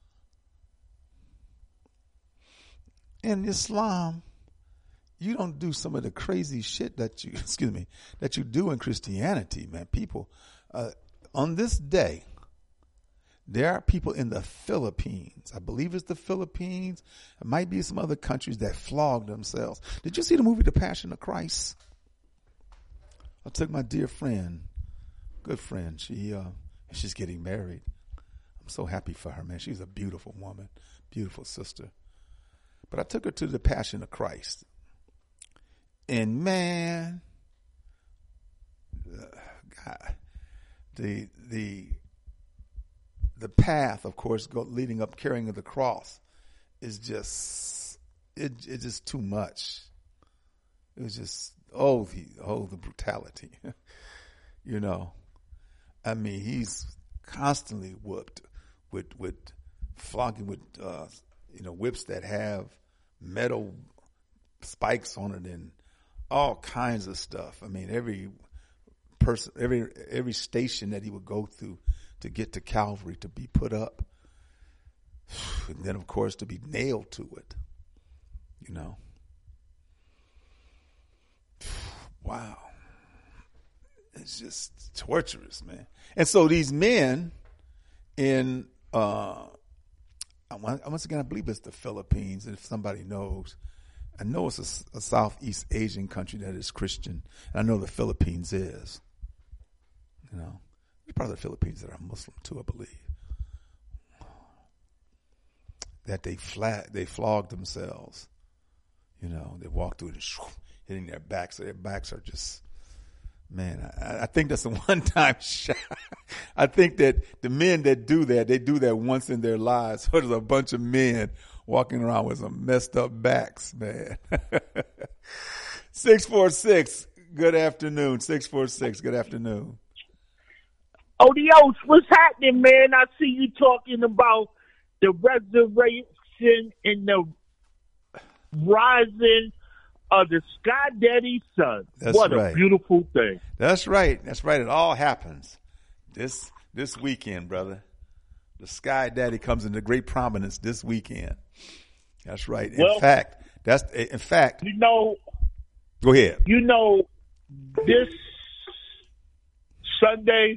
C: In Islam, you don't do some of the crazy shit that you, excuse me, that you do in Christianity, man. People, uh, on this day, there are people in the Philippines. I believe it's the Philippines. It might be some other countries that flog themselves. Did you see the movie The Passion of Christ? I took my dear friend, good friend. She, uh, she's getting married. I'm so happy for her, man. She's a beautiful woman, beautiful sister. But I took her to The Passion of Christ. And man, uh, God, the, the, the path, of course, go, leading up, carrying of the cross is just, it, it's just too much. It was just, oh, the, oh, the brutality, you know. I mean, he's constantly whooped with, with flogging with, uh, you know, whips that have metal spikes on it and all kinds of stuff. I mean, every person, every, every station that he would go through to get to Calvary, to be put up. And then, of course, to be nailed to it, you know. Wow. It's just torturous, man. And so these men in, uh, once again, I believe it's the Philippines. And if somebody knows, I know it's a, a Southeast Asian country that is Christian. And I know the Philippines is, you know. There's part of the Philippines that are Muslim too, I believe. That they flat, they flog themselves. You know, they walk through it, hitting their backs. So their backs are just, man, I, I think that's a one-time shot. I think that the men that do that, they do that once in their lives. So there's a bunch of men walking around with some messed up backs, man. six four six, good afternoon. six four six, good afternoon.
F: Odios, what's happening, man? I see you talking about the resurrection and the rising of the Sky Daddy son.
C: That's
F: what
C: right.
F: a beautiful thing.
C: That's right. That's right. It all happens this this weekend, brother. The Sky Daddy comes into great prominence this weekend. That's right. In
F: Well,
C: fact, that's in fact.
F: You know,
C: Go ahead.
F: you know, this Sunday,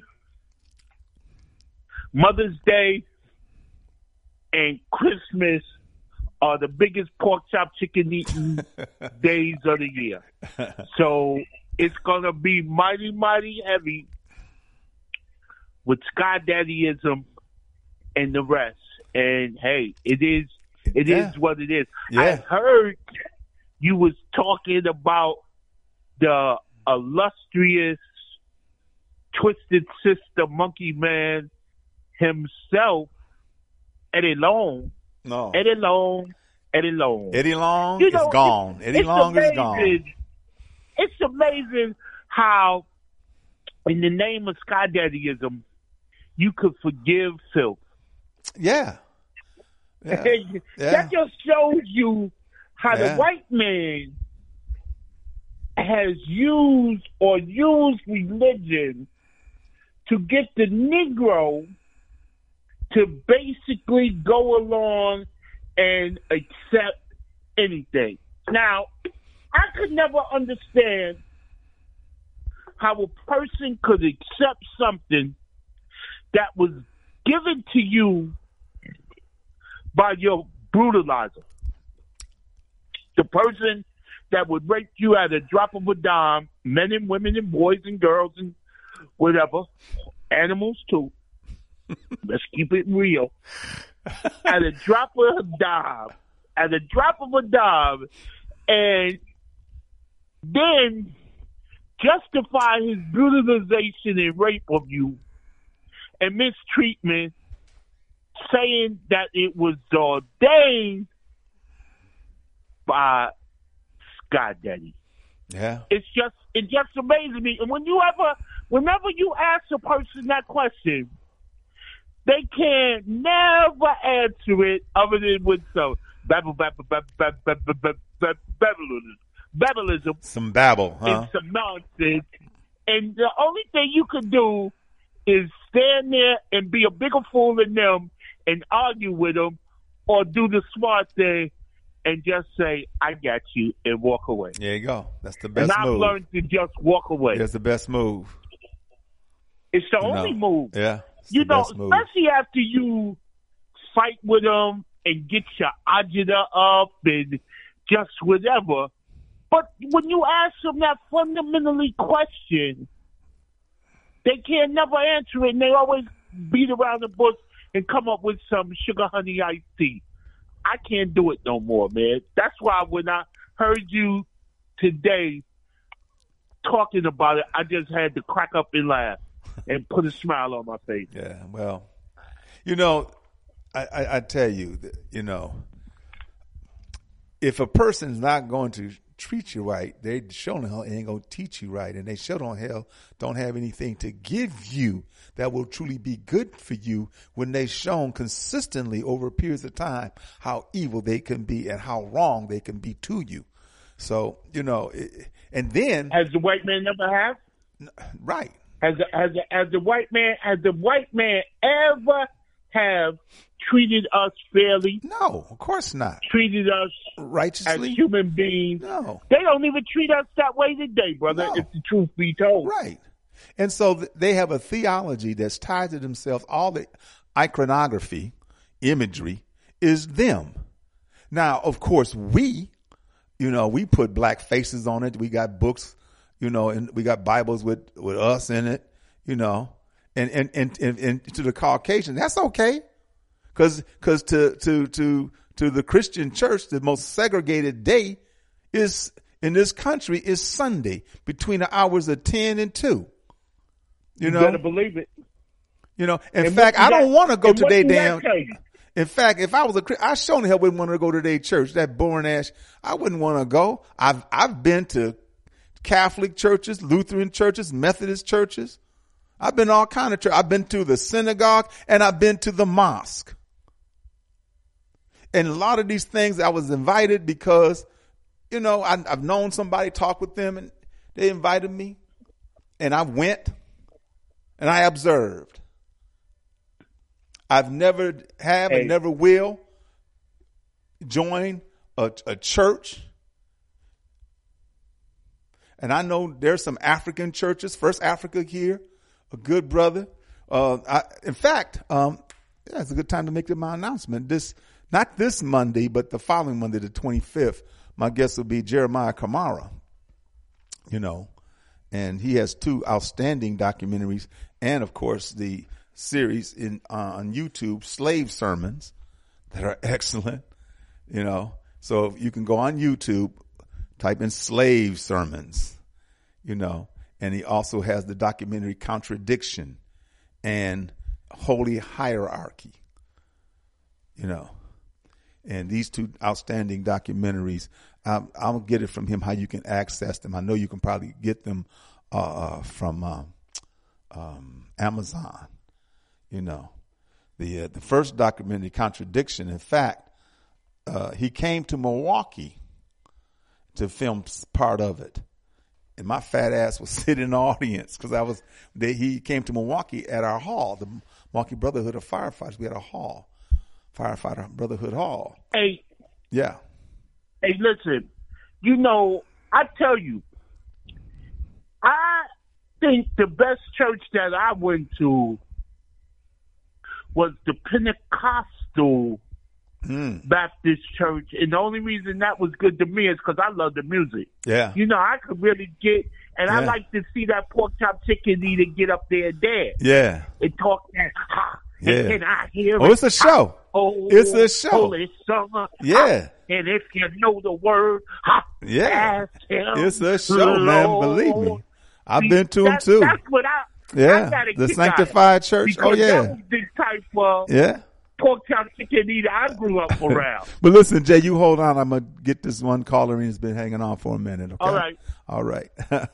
F: Mother's Day, and Christmas are the biggest pork chop chicken eating days of the year. So it's going to be mighty, mighty heavy with Sky Daddyism and the rest. And hey, it is it
C: Yeah.
F: is what it is.
C: Yeah.
F: I heard you was talking about the illustrious Twisted Sister Monkey Man himself, Eddie Long.
C: No.
F: Eddie Long, Eddie Long.
C: Eddie Long
F: You
C: is
F: know,
C: gone.
F: it's-
C: Eddie
F: it's
C: Long is
F: amazing.
C: gone.
F: It's amazing how, in the name of Sky Daddyism, you could forgive filth.
C: Yeah. Yeah. Yeah.
F: That just shows you how
C: Yeah.
F: the white man has used or used religion to get the Negro to basically go along and accept anything. Now, I could never understand how a person could accept something that was given to you by your brutalizer. The person that would rape you at a drop of a dime, men and women and boys and girls and whatever, animals too. Let's keep it real. At a drop of a dime, at a drop of a dime, and then justify his brutalization and rape of you and mistreatment, saying that it was ordained by Sky Daddy.
C: Yeah.
F: It's just it just amazes me. And when you ever, whenever you ask a person that question, they can never answer it other than with some babble, babble, babble, babble, babble, babble, babble, babbleism
C: Some babble, huh?
F: and some nonsense. And the only thing you could do is stand there and be a bigger fool than them and argue with them, or do the smart thing and just say, I got you, and walk away.
G: There you go. That's the best
F: and I've
G: move.
F: learned to just walk away.
G: That's the best move.
F: It's the
G: You
F: only
G: know.
F: move.
G: Yeah. It's
F: You
G: the
F: know,
G: best move.
F: especially after you fight with them and get your agita up and just whatever. But when you ask them that fundamentally question, they can't never answer it, and they always beat around the bush and come up with some sugar honey iced tea. I can't do it no more, man. That's why when I heard you today talking about it, I just had to crack up and laugh and put a smile on my face.
G: Yeah, well, you know, I, I, I tell you, that, you know, if a person's not going to treat you right, they sure the hell ain't going to teach you right, and they sure don't hell don't have anything to give you that will truly be good for you when they've shown consistently over periods of time how evil they can be and how wrong they can be to you. So, you know, it, and then
F: Has the white man never have?
G: right.
F: Has the, has the, has the white man has the white man ever have treated us fairly?
G: No, of course not.
F: Treated us as
G: Righteously?
F: human beings?
G: No.
F: They don't even treat us that way today, brother.
G: No.
F: If the truth be told,
G: Right. And so th- they have a theology that's tied to themselves. All the iconography, imagery is them. Now, of course, we, you know, we put black faces on it. We got books, you know, and we got Bibles with, with us in it, you know, and, and, and, and, and to the Caucasian, that's okay. Cause, cause to, to, to, to the Christian church, the most segregated day is in this country is Sunday between the hours of ten and two. You,
F: you
G: know,
F: better believe it.
G: you know, in
F: And
G: fact,
F: what
G: I
F: do
G: don't
F: that-
G: want to go
F: and
G: to
F: what
G: their
F: do that
G: damn.
F: tell you?
G: In fact, if I was a Christian, I sure the hell wouldn't want to go to their church. That boring ass. I wouldn't want to go. I've I've been to Catholic churches, Lutheran churches, Methodist churches. I've been all kind of church. I've been to the synagogue and I've been to the mosque. And a lot of these things I was invited because, you know, I, I've known somebody, talk with them, and they invited me, and I went and I observed. I've never have
F: Hey.
G: and never will join a, a church. And I know there's some African churches, First Africa here, a good brother. Uh, I, in fact, um, yeah, it's a good time to make my announcement. This, not this Monday, but the following Monday, the twenty-fifth, my guest will be Jeremiah Kamara, you know, and he has two outstanding documentaries and, of course, the series in uh, on YouTube, Slave Sermons, that are excellent, you know. So if you can go on YouTube, type in Slave Sermons, you know, and he also has the documentary Contradiction and Holy Hierarchy, you know. And these two outstanding documentaries, um, I'll get it from him how you can access them. I know you can probably get them uh, from uh, um, Amazon. You know, the uh, the first documentary, Contradiction. In fact, uh, he came to Milwaukee to film part of it, and my fat ass was sitting in the audience because I was. They, he came to Milwaukee at our hall, the Milwaukee Brotherhood of Firefighters. We had a hall, Firefighter Brotherhood Hall.
F: Hey,
G: Yeah.
F: hey, listen. You know, I tell you, I think the best church that I went to was the Pentecostal
G: Mm.
F: Baptist Church, and the only reason that was good to me is because I love the music.
G: Yeah.
F: You know, I could really get, and I
G: Yeah.
F: like to see that pork chop chicken eater get up there and dance
G: Yeah.
F: and talk that. Ha,
G: Yeah.
F: And can I hear
G: Oh,
F: it?
G: it's a show.
F: Oh,
G: It's a show.
F: Holy summer.
G: Yeah.
F: And if you know the word, ha,
G: Yeah.
F: ask him,
G: It's a show, man. Believe me.
F: Lord.
G: I've
F: See,
G: been to them
F: that-
G: too.
F: That's what I.
G: Yeah.
F: I gotta
G: The
F: get
G: Sanctified Church.
F: because
G: Oh, yeah.
F: That was the type of
G: Yeah.
F: pork chop chicken eater I grew up around.
G: But listen, Jay, you hold on. I'm going to get this one caller in. He's been hanging on for a minute. Okay?
F: All right.
G: All right.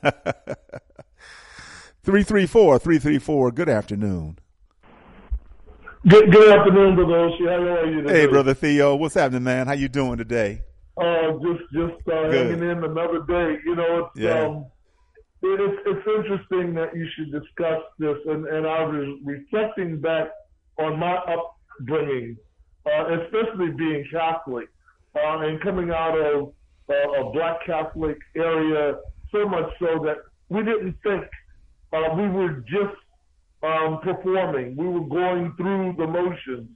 G: three three four, three three four. Good afternoon.
H: Good, good afternoon, Brother Oshie. How are you today?
G: Hey, Brother Theo. What's happening, man? How you doing today?
H: Uh, just just uh,
G: Good.
H: hanging in another day. You know, it's,
G: Yeah.
H: um, it's, it's interesting that you should discuss this, and, and I was reflecting back on my upbringing, uh, especially being Catholic, uh, and coming out of uh, a black Catholic area, so much so that we didn't think uh, we were just um, performing. We were going through the motions.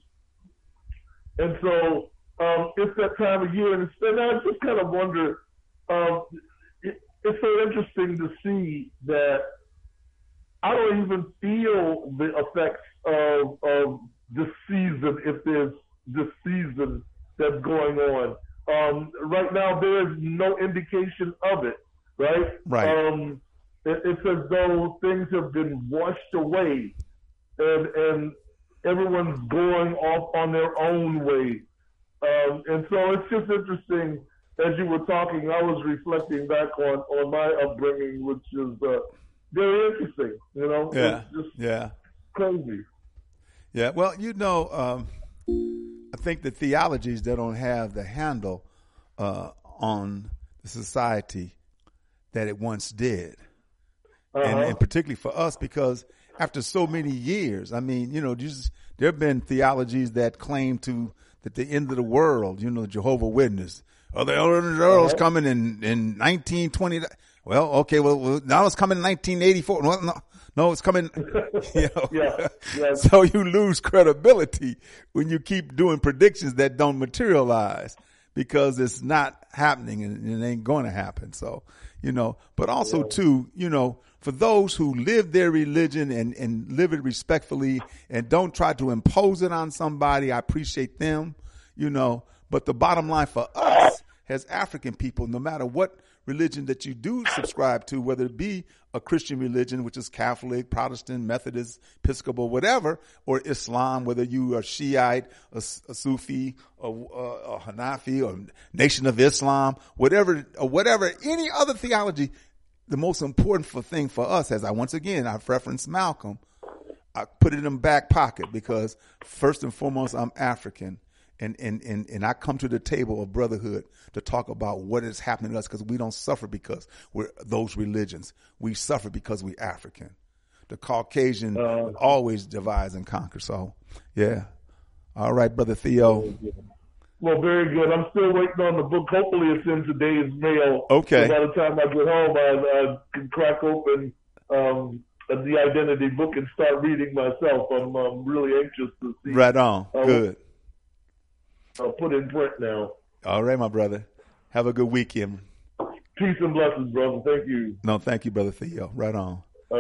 H: And so um, it's that time of year, and, it's, and I just kind of wonder, um, it, it's so interesting to see that I don't even feel the effects of, of this season, if there's this season that's going on. Um, right now, there is no indication of it, right?
G: Right.
H: Um, it, it's as though things have been washed away, and and everyone's going off on their own way. Um, and so it's just interesting. As you were talking, I was reflecting back on, on my upbringing, which is uh, very interesting. You know,
G: Yeah.
H: it's just
G: Yeah.
H: crazy.
G: Yeah. Well, you know, um, I think the theologies that don't have the handle uh, on the society that it once did, and,
H: Uh-huh.
G: and particularly for us, because after so many years, I mean, you know, just, there have been theologies that claim to that the end of the world, you know, Jehovah Witness, oh, the end of the world is coming in in nineteen twenty. Well, okay, well, well now it's coming in nineteen eighty-four. No, no, no it's coming. You know,
H: Yeah, yeah.
G: so you lose credibility when you keep doing predictions that don't materialize because it's not happening and it ain't going to happen. So, you know, but also too, you know, for those who live their religion and, and live it respectfully and don't try to impose it on somebody, I appreciate them, you know, but the bottom line for us as African people, no matter what religion that you do subscribe to, whether it be a Christian religion, which is Catholic, Protestant, Methodist, Episcopal, whatever, or Islam, whether you are Shiite, a, a Sufi, a, a, a Hanafi, or Nation of Islam, whatever, or whatever, any other theology, the most important for thing for us, as I once again, I've referenced Malcolm, I put it in the back pocket because first and foremost, I'm African. And, and, and, and I come to the table of brotherhood to talk about what is happening to us because we don't suffer because we're those religions. We suffer because we're African. The Caucasian
H: Uh,
G: always divides and conquers. So, yeah. All right, Brother Theo.
H: Well, very good. I'm still waiting on the book. Hopefully it's in today's mail.
G: Okay.
H: So by the time I get home, I, I can crack open um, the identity book and start reading myself. I'm, I'm really anxious to see.
G: Right on.
H: Uh,
G: Good.
H: I'll put in print now.
G: All right, my brother. Have a good weekend.
H: Peace and blessings, brother. Thank you.
G: No, thank you, Brother Theo. Right on.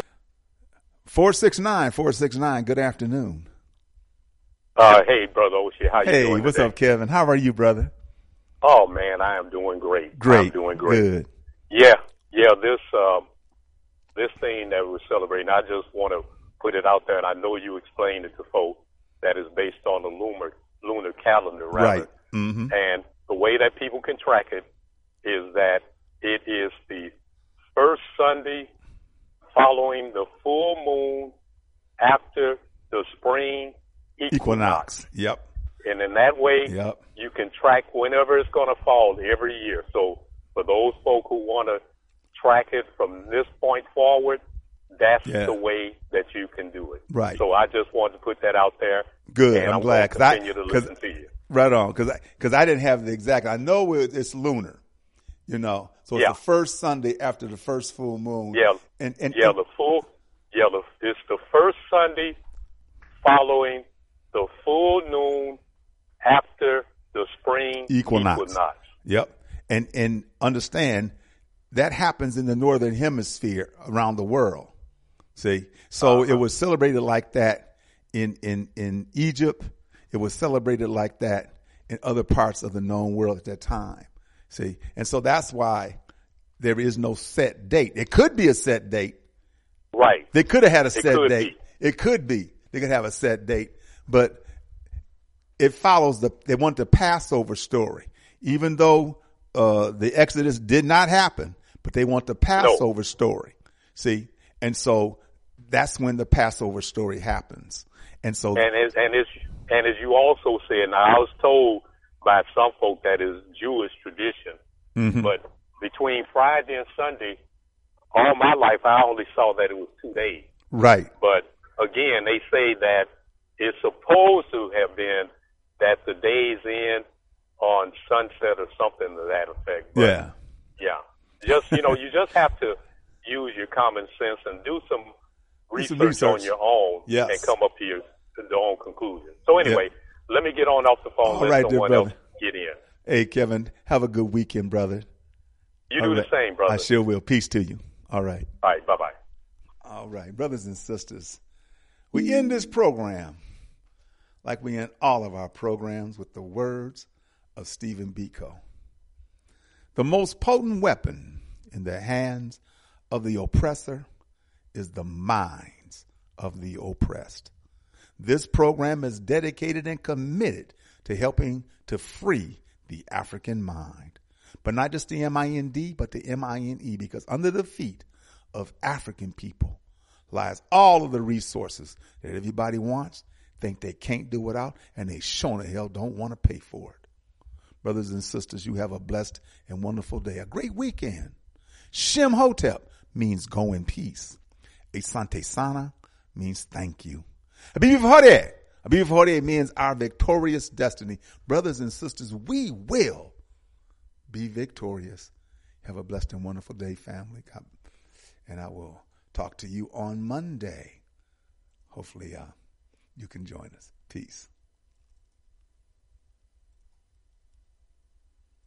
G: four six nine, four six nine, good afternoon.
I: Uh, hey, Brother Oshie, how you
G: Hey,
I: doing
G: what's
I: today?
G: up, Kevin? How are you, brother?
I: Oh, man, I am doing great.
G: Great.
I: I'm doing great.
G: Good.
I: Yeah, yeah, this um, this thing that we're celebrating, I just want to put it out there, and I know you explained it to folks, that is based on the lunar, lunar calendar, rather.
G: Right. Mm-hmm.
I: And the way that people can track it is that it is the first Sunday following the full moon after the spring equinox.
G: Equinox. Yep.
I: And in that way,
G: Yep.
I: you can track whenever it's going to fall every year. So for those folk who want to track it from this point forward, that's
G: Yeah.
I: the way that you can do it.
G: Right.
I: So I just wanted to put that out there.
G: Good.
I: And
G: I'm
I: I'm
G: glad
I: going to
G: because I
I: continue to
G: cause,
I: listen to you.
G: right on because I, cause I didn't have the exact. I know it, it's lunar, you know. So it's
I: Yeah.
G: the first Sunday after the first full moon.
I: Yeah.
G: And and,
I: Yeah,
G: and
I: the full, yeah, the, it's the first Sunday following the full noon after the spring
G: Equinox.
I: equinox.
G: Yep. And and understand that happens in the northern hemisphere around the world. See, so
I: Uh-huh.
G: it was celebrated like that in in in Egypt. It was celebrated like that in other parts of the known world at that time. See, and so that's why there is no set date. It could be a set date.
I: Right.
G: They could have had a
I: It
G: set
I: could
G: date. It could be. They could have a set date, but it follows the, they want the Passover story, even though, uh, the Exodus did not happen, but they want the Passover story. See? And so that's when the Passover story happens. And so,
I: And as, and as, and as you also said, now I was told by some folk that is Jewish tradition,
G: mhm.
I: but between Friday and Sunday, all my life, I only saw that it was two days.
G: Right.
I: But again, they say that it's supposed to have been that the days end on sunset or something to that effect. But
G: Yeah.
I: Yeah. Just, you know, you just have to use your common sense and do some
G: Do
I: research,
G: some research.
I: on your own
G: Yes.
I: and come up to your, to your own conclusion. So anyway, let me get on off the phone
G: All
I: and
G: right,
I: let
G: dear
I: someone
G: brother.
I: else get in.
G: Hey, Kevin, have a good weekend, brother.
I: You
G: All
I: do
G: right.
I: the same, brother.
G: I sure will. Peace to you. All right.
I: All right, bye-bye.
G: All right, brothers and sisters, we end this program like we end all of our programs with the words of Stephen Biko. The most potent weapon in the hands of the oppressor is the minds of the oppressed. This program is dedicated and committed to helping to free the African mind, but not just the M I N D, but the M I N E, because under the feet of African people lies all of the resources that everybody wants, think they can't do without, and they sure the hell don't want to pay for it. Brothers and sisters, you have a blessed and wonderful day, a great weekend. Shem Hotep means go in peace. Asante Sana means thank you. Abibi Fahode. Abibi Fahode means our victorious destiny. Brothers and sisters, we will be victorious. Have a blessed and wonderful day, family. God, and I will talk to you on Monday. Hopefully uh, you can join us. Peace.